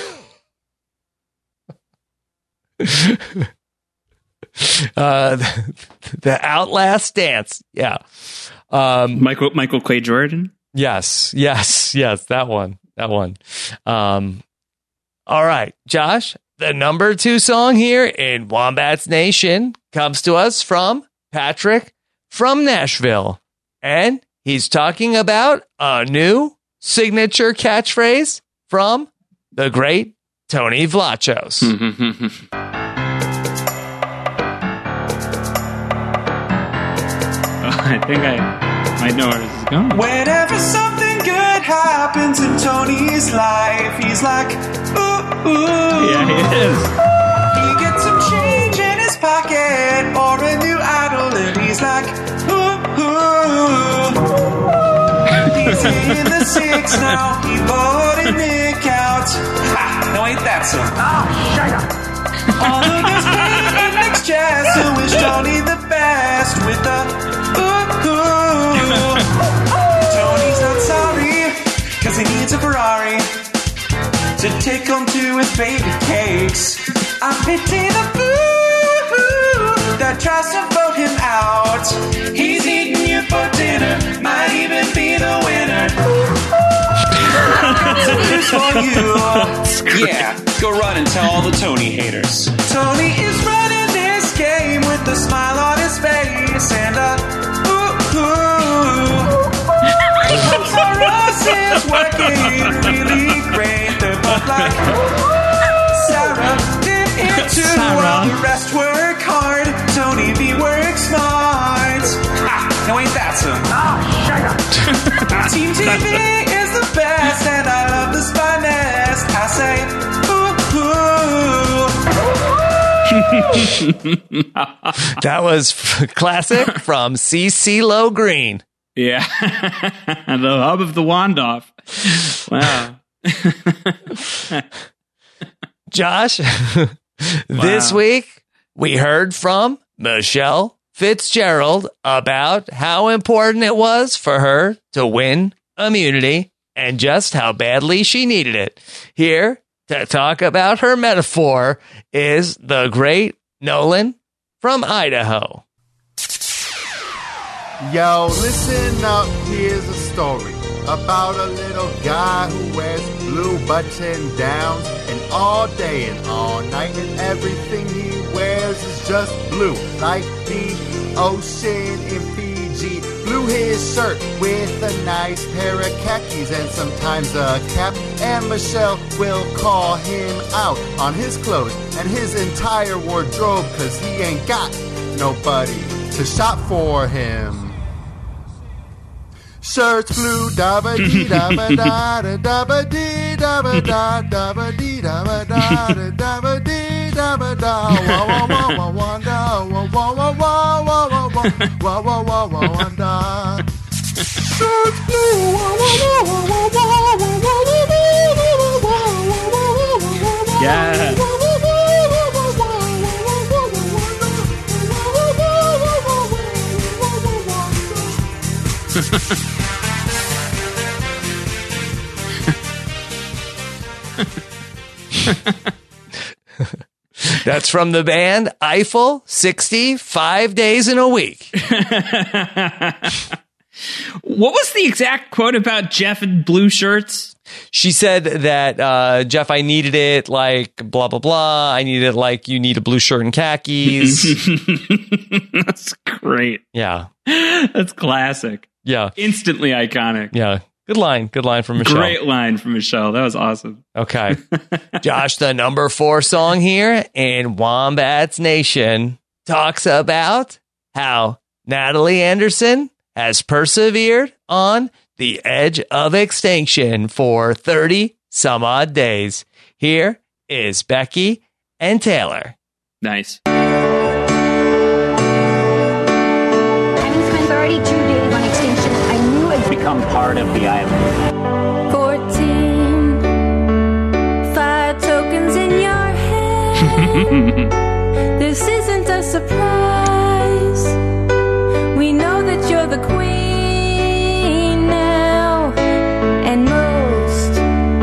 uh, the, the Outlast Dance. Yeah. Um, Michael Michael Clay Jordan? Yes, yes, yes, that one. That one. Um, all right, Josh, the number two song here in Wombats Nation comes to us from Patrick from Nashville. And he's talking about a new signature catchphrase from the great Tony Vlachos. I think I might know where this is going. Whenever something good happens in Tony's life, he's like, ooh, ooh. Yeah, he is. He gets some change in his pocket or a new idol, and he's like, ooh, ooh. He's in the six now, he voted Nick out. Ha, no, ain't that so? Oh, shut up. All of his pain in Nick's chest, so wish Tony the best with the ooh, ooh. Tony's not sorry, cause he needs a Ferrari to take home to his baby cakes. I pity the boo that tries to vote him out. He's eating you for dinner, might even be the winner. It's for you. Yeah, go run and tell all the Tony haters. Tony is running this game with a smile on his face and a ooh, ooh. Toys R Us is working really great. They're both like Sarah did it too. While the rest work hard, Tony V works smart. Ah, no, ain't that so? Oh, shut up. Team T V is the best, and I love the spy nest. I say, ooh, ooh. That was classic from C C Low Green. Yeah. The hub of the Wandoff. Wow. Josh, this Wow. week we heard from Michelle Fitzgerald about how important it was for her to win immunity and just how badly she needed it. Here to talk about her metaphor is the great Nolan from Idaho. Yo, listen up, here's a story about a little guy who wears blue button downs, and all day and all night, and everything he wears is just blue, like the ocean in Fiji. Blew his shirt with a nice pair of khakis and sometimes a cap, and Michelle will call him out on his clothes and his entire wardrobe, cause he ain't got nobody to shop for him. Shirts blue, dabba dee dabba da da dabba dee dabba da dabba dee dabba da da dabba dee dabba da wah wah wah wah wanda wah wah wah wah wah wah wah wah wah wanda. Shirts blue, wah wah wah wah wah wah wah wah wah. Yeah. That's from the band Eiffel, sixty-five days in a week. What was the exact quote about Jeff and blue shirts? She said that, uh, Jeff, I needed it like blah, blah, blah. I needed it like you need a blue shirt and khakis. That's great. Yeah. That's classic. Yeah. Instantly iconic. Yeah. Good line. Good line from Michelle. Great line from Michelle. That was awesome. Okay. Josh, the number four song here in Wombats Nation talks about how Natalie Anderson has persevered on the edge of extinction for thirty some odd days. Here is Becky and Taylor. Nice. Having spent thirty-two days on extinction, I knew I'd become part of the island. fourteen fire tokens in your hand. This isn't a surprise. We know that you're the queen now, and most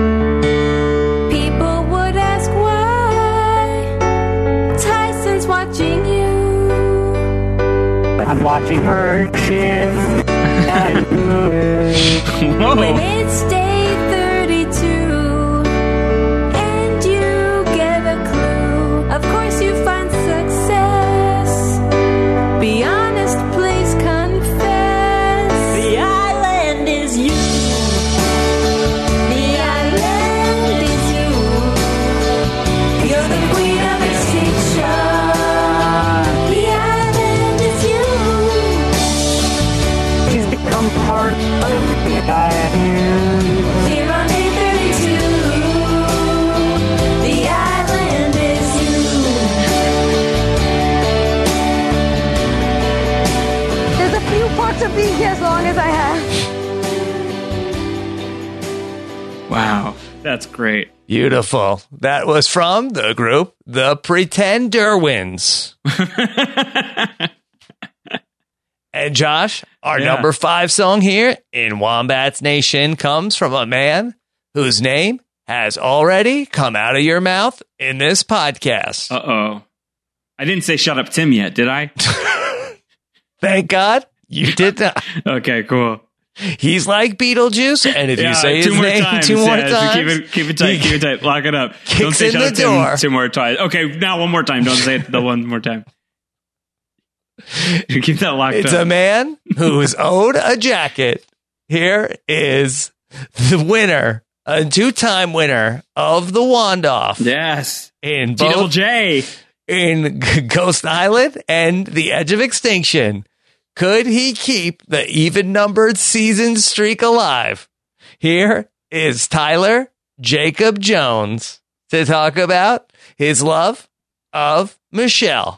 people would ask why. Tyson's watching you. I'm watching her kiss. When it's day thirty-two and you get a clue, of course you find success. Be honest, please confess. The island is you. The island is you. You're the queen of extinction. The island is you. She's become part of the island. Here on day thirty-two, the island is you. There's a few parts of being here as long as I have. Wow. That's great. Beautiful. That was from the group The Pretenderwins. And Josh, our Yeah. number five song here in Wombats Nation comes from a man whose name has already come out of your mouth in this podcast. Uh-oh. I didn't say shut up Tim yet, did I? Thank God you did not. Okay, cool. He's like Beetlejuice, and if Yeah, you say two his more name times, two more yeah, so times, keep it, keep it tight, keep it tight. Lock it up. kicks Don't say in shut the up Tim door. two more times. Okay, now one more time. Don't say it the one more time. Keep that locked It's up. a man who's owed a jacket. Here is the winner, a two-time winner of the Wandoff. Yes. In G double both J. in Ghost Island and The Edge of Extinction. Could he keep the even-numbered season streak alive? Here is Tyler Jacob Jones to talk about his love of Michelle.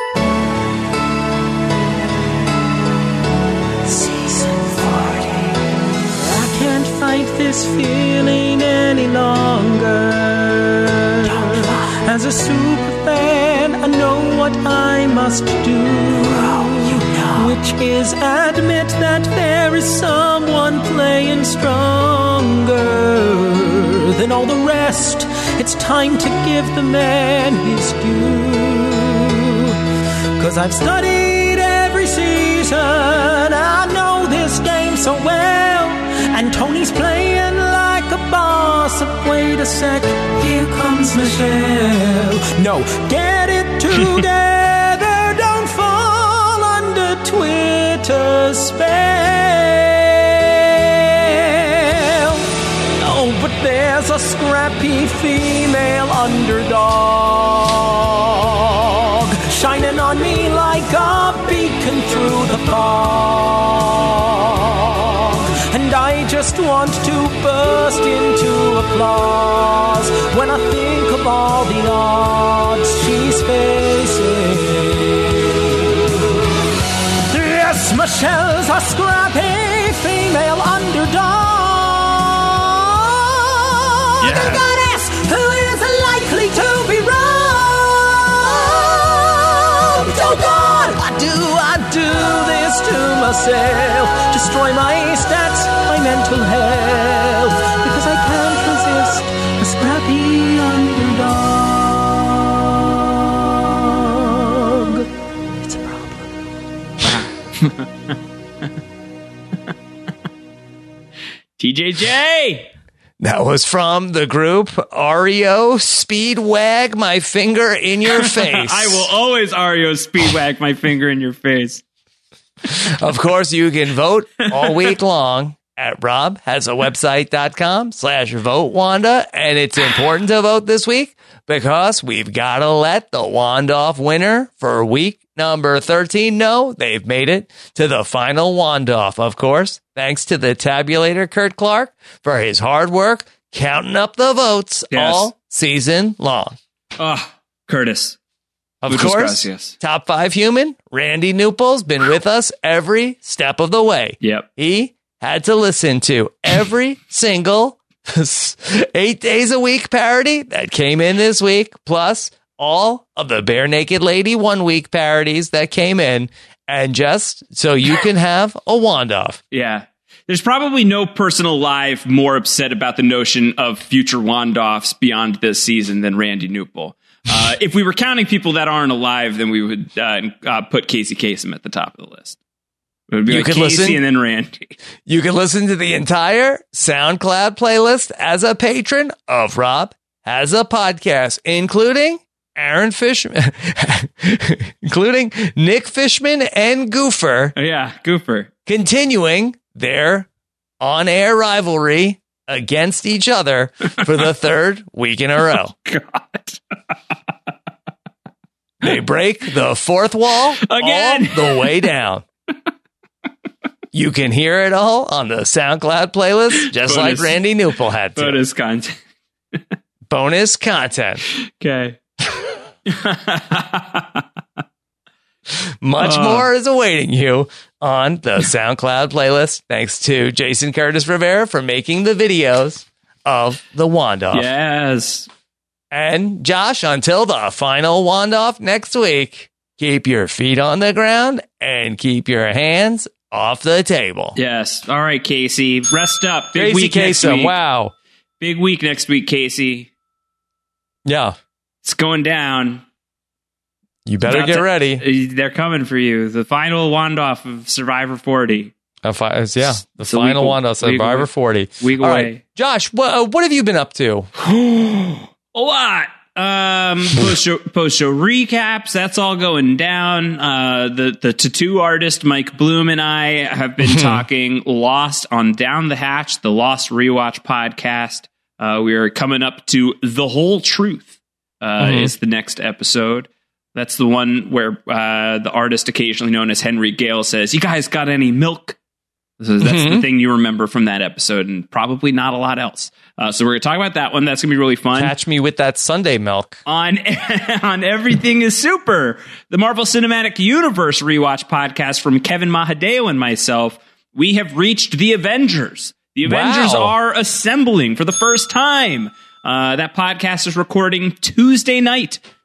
I can't fight this feeling any longer. As a super fan, I know what I must do, which is admit that there is someone playing stronger than all the rest. It's time to give the man his due. 'Cause I've studied every season, I know this game so well. And Tony's playing like a boss. Wait a sec, here comes Michelle. No, get it together, don't fall under Twitter's spell. Oh, but there's a scrappy female underdog shining on me like a beacon through the fog. And I just want to burst into applause when I think of all the odds she's facing. Yes, Michelle's a scrappy female underdog. Yeah. A goddess who is likely to be wrong. Oh God, why do I do this to myself? Destroy my stats, my mental health, because I can't resist a scrappy underdog. It's a problem. T J J! That was from the group R E O Speedwag My Finger in Your Face. I will always R E O Speedwag My Finger in Your Face. Of course, you can vote all week long at robhasawebsite.com slash vote Wanda. And it's important to vote this week because we've got to let the Wandoff winner for week number thirteen know they've made it to the final Wandoff, of course. Thanks to the tabulator, Kurt Clark, for his hard work counting up the votes Yes. all season long. Oh, Curtis. Of Muchas course, gracias. top five human, Randy Newple's been with us every step of the way. Yep. He had to listen to every single eight days a week parody that came in this week, plus all of the Bare Naked Lady one week parodies that came in, and just so you can have a Wandoff. Yeah. There's probably no person alive more upset about the notion of future Wandoffs beyond this season than Randy Newple. Uh, if we were counting people that aren't alive, then we would uh, uh, put Casey Kasem at the top of the list. It would be You like could Casey listen- and then Randy. You can listen to the entire SoundCloud playlist as a patron of Rob Has a Podcast, including Aaron Fishman, including Nick Fishman and Goofer. Oh, yeah, Goofer. Continuing their on-air rivalry against each other for the third week in a row. God. They break the fourth wall Again. all the way down. You can hear it all on the SoundCloud playlist, just Bonus. like Randy Newple had to. Bonus content. Bonus content. Okay. Much Uh. more is awaiting you on the SoundCloud playlist. Thanks to Jason Curtis Rivera for making the videos of the Wandoff. Yes. And Josh, until the final Wandoff next week, keep your feet on the ground and keep your hands off the table. Yes. All right, Casey. Rest up. Big Casey week next Kasem, week. wow. Big week next week, Casey. Yeah. It's going down. You better About get to- ready. uh, They're coming for you. The final Wandoff of Survivor forty. A fi- yeah, the It's a final week- Wandoff week Survivor away. forty. Week All away. right. Josh, what, uh, what have you been up to? A lot. Um, post show, post show recaps. That's all going down. Uh, the the tattoo artist Mike Bloom and I have been talking Lost on Down the Hatch, the Lost Rewatch podcast. Uh, we are coming up to The Whole Truth. Uh, Mhm. is the next episode. That's the one where uh, the artist, occasionally known as Henry Gale, says, "You guys got any milk?" So that's the Mhm. thing you remember from that episode, and probably not a lot else. Uh, so we're going to talk about that one. That's going to be really fun. Catch me with that Sunday milk. On on Everything is Super, the Marvel Cinematic Universe rewatch podcast from Kevin Mahadeo and myself. We have reached the Avengers. The Avengers Wow. are assembling for the first time. Uh, that podcast is recording Tuesday night,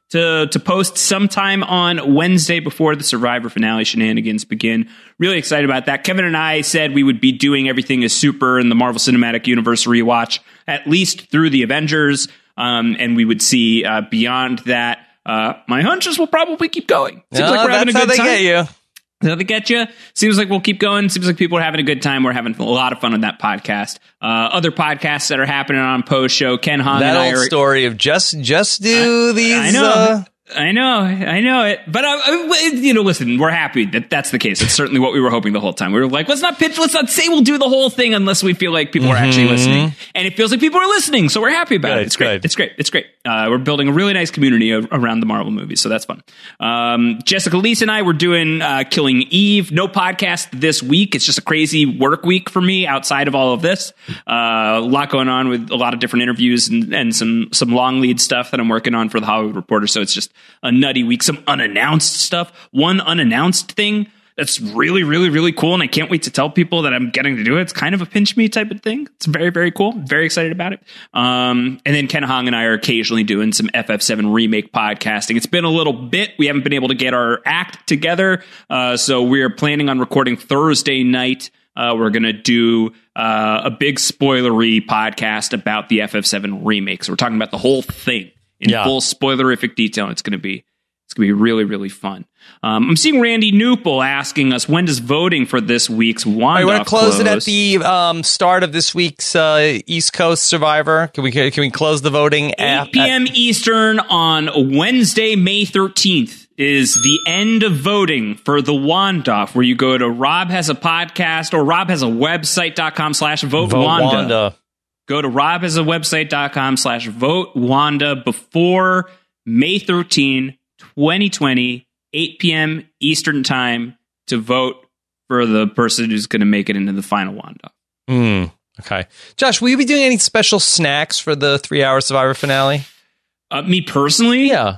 to to post sometime on Wednesday before the Survivor finale shenanigans begin. Really excited about that. Kevin and I said we would be doing Everything is Super in the Marvel Cinematic Universe rewatch at least through the Avengers, um, and we would see uh, beyond that. Uh, my hunches will probably keep going. Seems no, like we're having a that's good how they time. get you. That's how they get you. Seems like we'll keep going. Seems like people are having a good time. We're having a lot of fun on that podcast. Uh, other podcasts that are happening on post show. Ken Hong that and I old are, story of just just do I, these. I know. Uh, I know, I know it, but uh, you know, listen, we're happy that that's the case. It's certainly what we were hoping the whole time. We were like, let's not pitch, let's not say we'll do the whole thing unless we feel like people are actually listening, and it feels like people are listening, so we're happy about Good, it. It's great, good. it's great, it's great. Uh, we're building a really nice community of, around the Marvel movies, so that's fun. Um, Jessica Leese and I were doing uh, Killing Eve. No podcast this week. It's just a crazy work week for me outside of all of this. Uh, a lot going on with a lot of different interviews and, and some some long lead stuff that I'm working on for the Hollywood Reporter. So it's just a nutty week. Some unannounced stuff. One unannounced thing that's really, really, really cool, and I can't wait to tell people that I'm getting to do it. It's kind of a pinch me type of thing. It's very, very cool. Very excited about it. Um, and then Ken Hong and I are occasionally doing some F F seven remake podcasting. It's been a little bit. We haven't been able to get our act together, uh, so we're planning on recording Thursday night. Uh, we're going to do uh, a big spoilery podcast about the F F seven remake. So we're talking about the whole thing in Yeah. full spoilerific detail. It's going to be It's going to be really, really fun. Um, I'm seeing Randy Newpel asking us, when does voting for this week's Wanda I want to close close? it at the um, start of this week's uh, East Coast Survivor. Can we can we close the voting at eight p.m. Eastern on Wednesday, May thirteenth is the end of voting for the Wanda, where you go to Rob Has a Podcast or Rob Has a Website.com slash vote Vote Wanda. Wanda. Go to Rob Has a Website.com slash vote Wanda before May thirteenth, twenty twenty, eight p.m. Eastern time to vote for the person who's going to make it into the final Wanda. Mm, okay. Josh, will you be doing any special snacks for the three-hour Survivor finale? Uh, me personally? Yeah.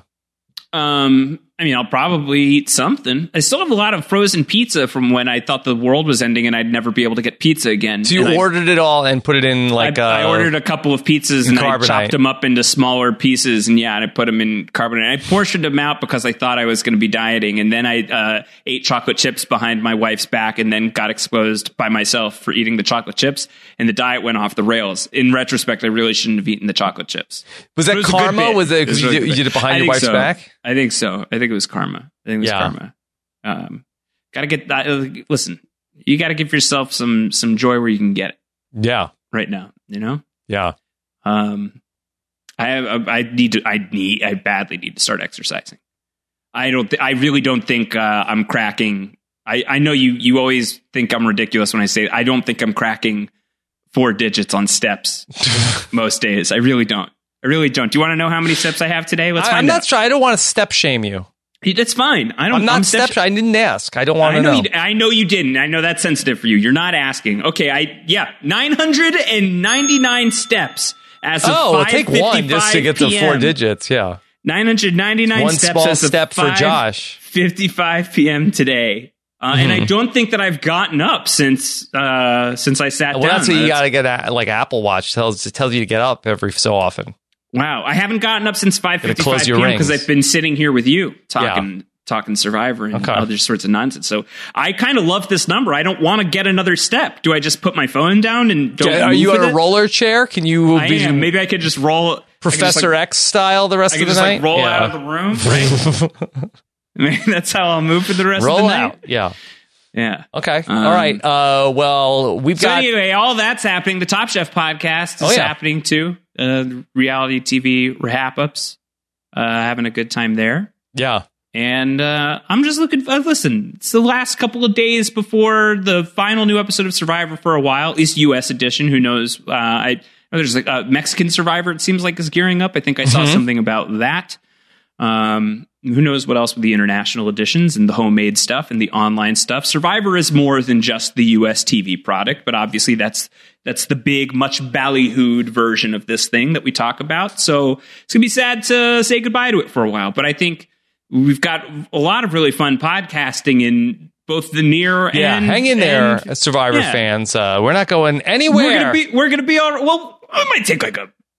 Um, I mean, I'll probably eat something. I still have a lot of frozen pizza from when I thought the world was ending and I'd never be able to get pizza again. So you And I- ordered it all and put it in like I, I uh, ordered a couple of pizzas and I carbonite. chopped them up into smaller pieces, and yeah, and I put them in carbonate. I portioned them out because I thought I was going to be dieting, and then I uh, ate chocolate chips behind my wife's back, and then got exposed by myself for eating the chocolate chips, and the diet went off the rails. In retrospect, I really shouldn't have eaten the chocolate chips. Was that But it a good karma? bit. Was it because was you, really did- you good. did it behind I your think wife's so. back? I think so. I think it was karma. I think it was Yeah. karma. Um, gotta get that. Uh, listen, you got to give yourself some some joy where you can get it. Yeah. Right now, you know. Yeah. Um, I have. I need to. I need. I badly need to start exercising. I don't. Th- I really don't think uh, I'm cracking. I, I know you. You always think I'm ridiculous when I say I don't think I'm cracking four digits on steps most days. I really don't. I really don't. Do you want to know how many steps I have today? Let's I, find I'm out. not sure. I don't want to step shame you. That's fine. I don't. I'm not I'm step. step- I didn't ask. I don't want I to know, know. You, I know you didn't. I know that's sensitive for you. You're not asking. Okay, I yeah, nine hundred ninety-nine steps as of Oh, well, take one just to get to p m. four digits. Yeah. nine hundred ninety-nine One steps small as of step for Josh. fifty-five p.m. today. Uh, And I Mhm. don't think that I've gotten up since uh, since I sat Well, down. that's what you That's- got to get at, like Apple Watch tells it tells you to get up every so often. Wow, I haven't gotten up since five Gotta fifty-five close your p.m. because rings. I've been sitting here with you talking talking Survivor and Okay. other sorts of nonsense. So I kind of love this number. I don't want to get another step. Do I just put my phone down and don't? Are move you with on a it? roller chair? Can you I be am. Maybe I could just roll. I could just, Professor like, X style the rest I of could the just night? like roll Yeah. out of the room. Right? Maybe that's how I'll move for the rest Roll of the night. out. Yeah. Yeah. Okay. Um, All right. Uh, well, we've So got. anyway, all that's happening. The Top Chef podcast is Oh, yeah. happening too. Uh, reality T V wrap ups. Uh, having a good time there. Yeah. And uh, I'm just looking. Uh, listen, it's the last couple of days before the final new episode of Survivor for a while, at least U S edition. Who knows? Uh, I there's like a Mexican Survivor. It seems like is gearing up. I think I saw Mhm. something about that. Um, who knows what else with the international editions and the homemade stuff and the online stuff. Survivor is more than just the U S T V product, but obviously that's that's the big, much ballyhooed version of this thing that we talk about. So it's gonna be sad to say goodbye to it for a while. But I think we've got a lot of really fun podcasting in both the near Yeah, and hang in there, and- Survivor yeah. fans. Uh, we're not going anywhere. We're gonna be we're gonna be all well. It might take like a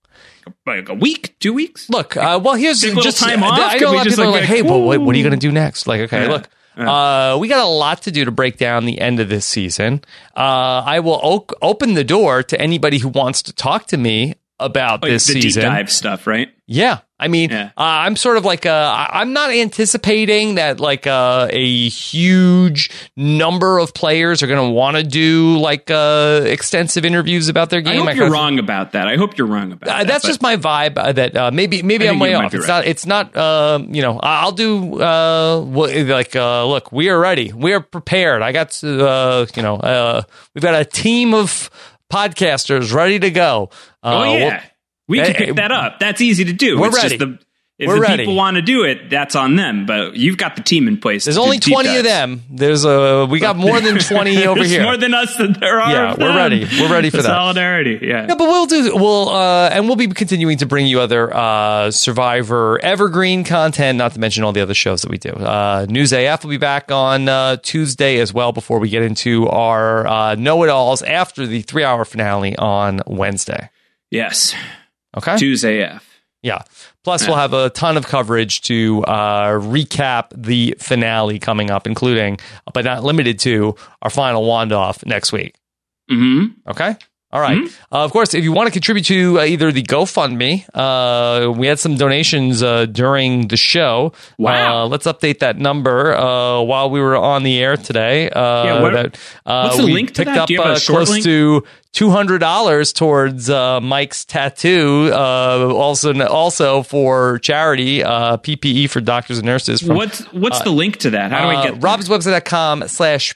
a, like a week, two weeks. Look, uh, well, here's Take a little just time off? I Could know a we lot of just, people like, are like, be hey, like, well, what, what are you "Ooh." going to do next? Like, okay, Yeah. look, uh, we got a lot to do to break down the end of this season. Uh, I will o- open the door to anybody who wants to talk to me about Like this the season. deep dive stuff, right? Yeah. I mean, Yeah. uh, I'm sort of like, uh, I- I'm not anticipating that like uh, a huge number of players are going to want to do like uh, extensive interviews about their I game. hope I you're kinda- wrong about that. I hope you're wrong about Uh, that. that's but- just my vibe. Uh, that uh, maybe maybe I I'm think way you might off. be It's right. not. It's not. Uh, you know, I- I'll do. Uh, wha- like, uh, look, we are ready. We are prepared. I got. Uh, you know, uh, we've got a team of podcasters ready to go. Uh, Oh yeah, we'll- we can Hey, pick that up. That's easy to do. we're it's ready. Just the, if We're the ready. people want to do it, that's on them. But you've got the team in place. There's to do only deep twenty of dives. them. There's a. We got more than twenty over There's here. more than us that there are. Yeah, of we're them. ready. We're ready for The that. Solidarity. Yeah. Yeah, but we'll do. We'll uh, and we'll be continuing to bring you other uh, Survivor evergreen content. Not to mention all the other shows that we do. Uh, News A F will be back on uh, Tuesday as well. Before we get into our uh, know it alls after the three hour finale on Wednesday. Yes. Okay. Tuesday F. Yeah. Plus, Yeah. we'll have a ton of coverage to uh, recap the finale coming up, including, but not limited to, our final wand off next week. Mm-hmm. Okay. All right. Uh, of course, if you want to contribute to uh, either the GoFundMe, uh, we had some donations uh, during the show. Wow. Uh, let's update that number uh, while we were on the air today. Uh, Yeah, what- that, uh, what's the we link to picked that? up Do you have a uh, short close link? to two hundred dollars towards uh, Mike's tattoo. Uh, also, also for charity, uh, P P E for doctors and nurses. From, What's what's uh, the link to that? How do I uh, get there? robswebsite.com slash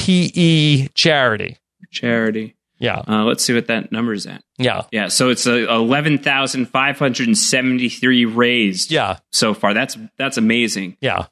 PPE charity. charity? Yeah. Uh, let's see what that number's at. Yeah. Yeah. So it's uh, eleven thousand five hundred seventy-three raised. Yeah. So far, that's that's amazing. Yeah.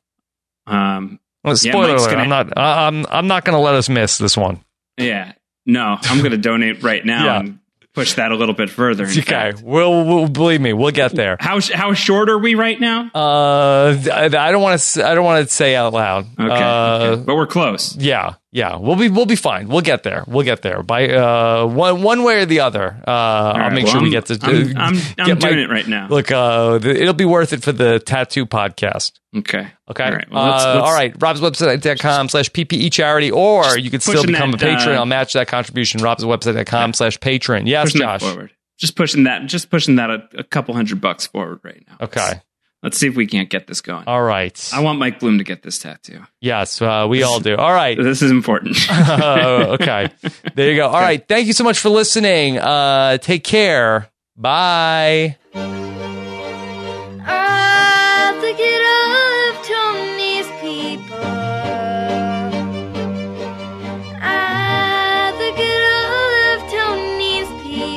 Um. Well, yeah, spoiler Mike's alert, gonna- I'm not. I'm. I'm not going to let us miss this one. Yeah. No, I'm going to donate right now Yeah. and push that a little bit further. in Okay, fact. we'll, we'll believe me. We'll get there. How sh- how short are we right now? Uh, I, I don't want to. I don't want to say out loud. Okay, Uh, okay. But we're close. Yeah, yeah. We'll be. We'll be fine. We'll get there. We'll get there by uh one one way or the other. Uh, I'll right, make well, sure we I'm- get to. I'm- I'm- I'm get doing it right now. Look, uh, th- it'll be worth it for the tattoo podcast. Okay. Okay. All right. Well, let's- uh, let's- all right. Rob's website.com slash PPE charity, or you could still pushing become that, a patron. uh, I'll match that contribution. Rob's website.com slash patron. Yes, pushing Josh. that forward. Just pushing that. Just pushing that a, a couple hundred bucks forward right now. Okay. Let's see if we can't get this going. All right. I want Mike Bloom to get this tattoo. Yes, uh, we all do. All right. This is important. uh, okay. There you go. All right. Thank you so much for listening. Uh, take care. Bye. Ah, look at all of Tony's people. Ah, look at all of Tony's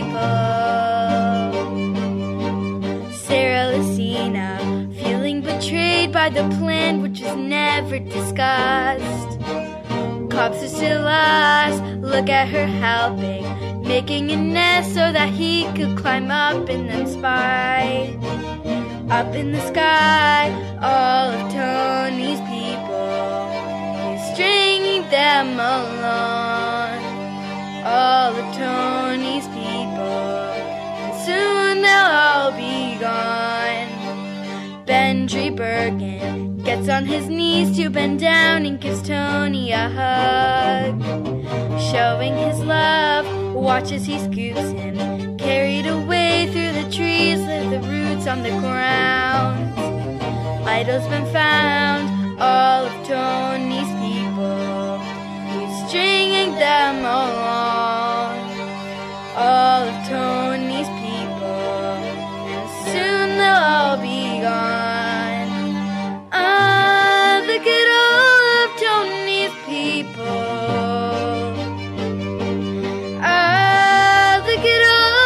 people. Sarah Lucina, feeling betrayed by the plan which was never discussed. Cops are still lost, look at her helping, making a nest so that he could climb up and then spy. Up in the sky, all of Tony's people, he's stringing them along. All of Tony's people, and soon they'll all be gone. Benji Bergen gets on his knees to bend down and gives Tony a hug. Showing his love, watch as he scoops him, carried away through the trees, leave the roots on the ground. Idol's been found, all of Tony's people, he's stringing them along. All of Tony's people, and soon they'll all be gone. Ah, look at all of Tony's people. Ah, look at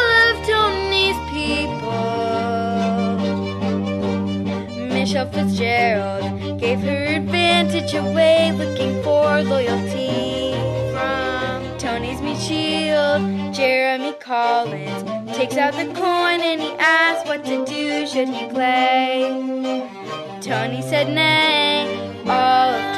all of Tony's people. Michelle Fitzgerald gave her advantage away, looking for loyalty from Tony's meat shield. Jeremy Collins takes out the coin and he asks what to do, should he play? Tony said nay, all of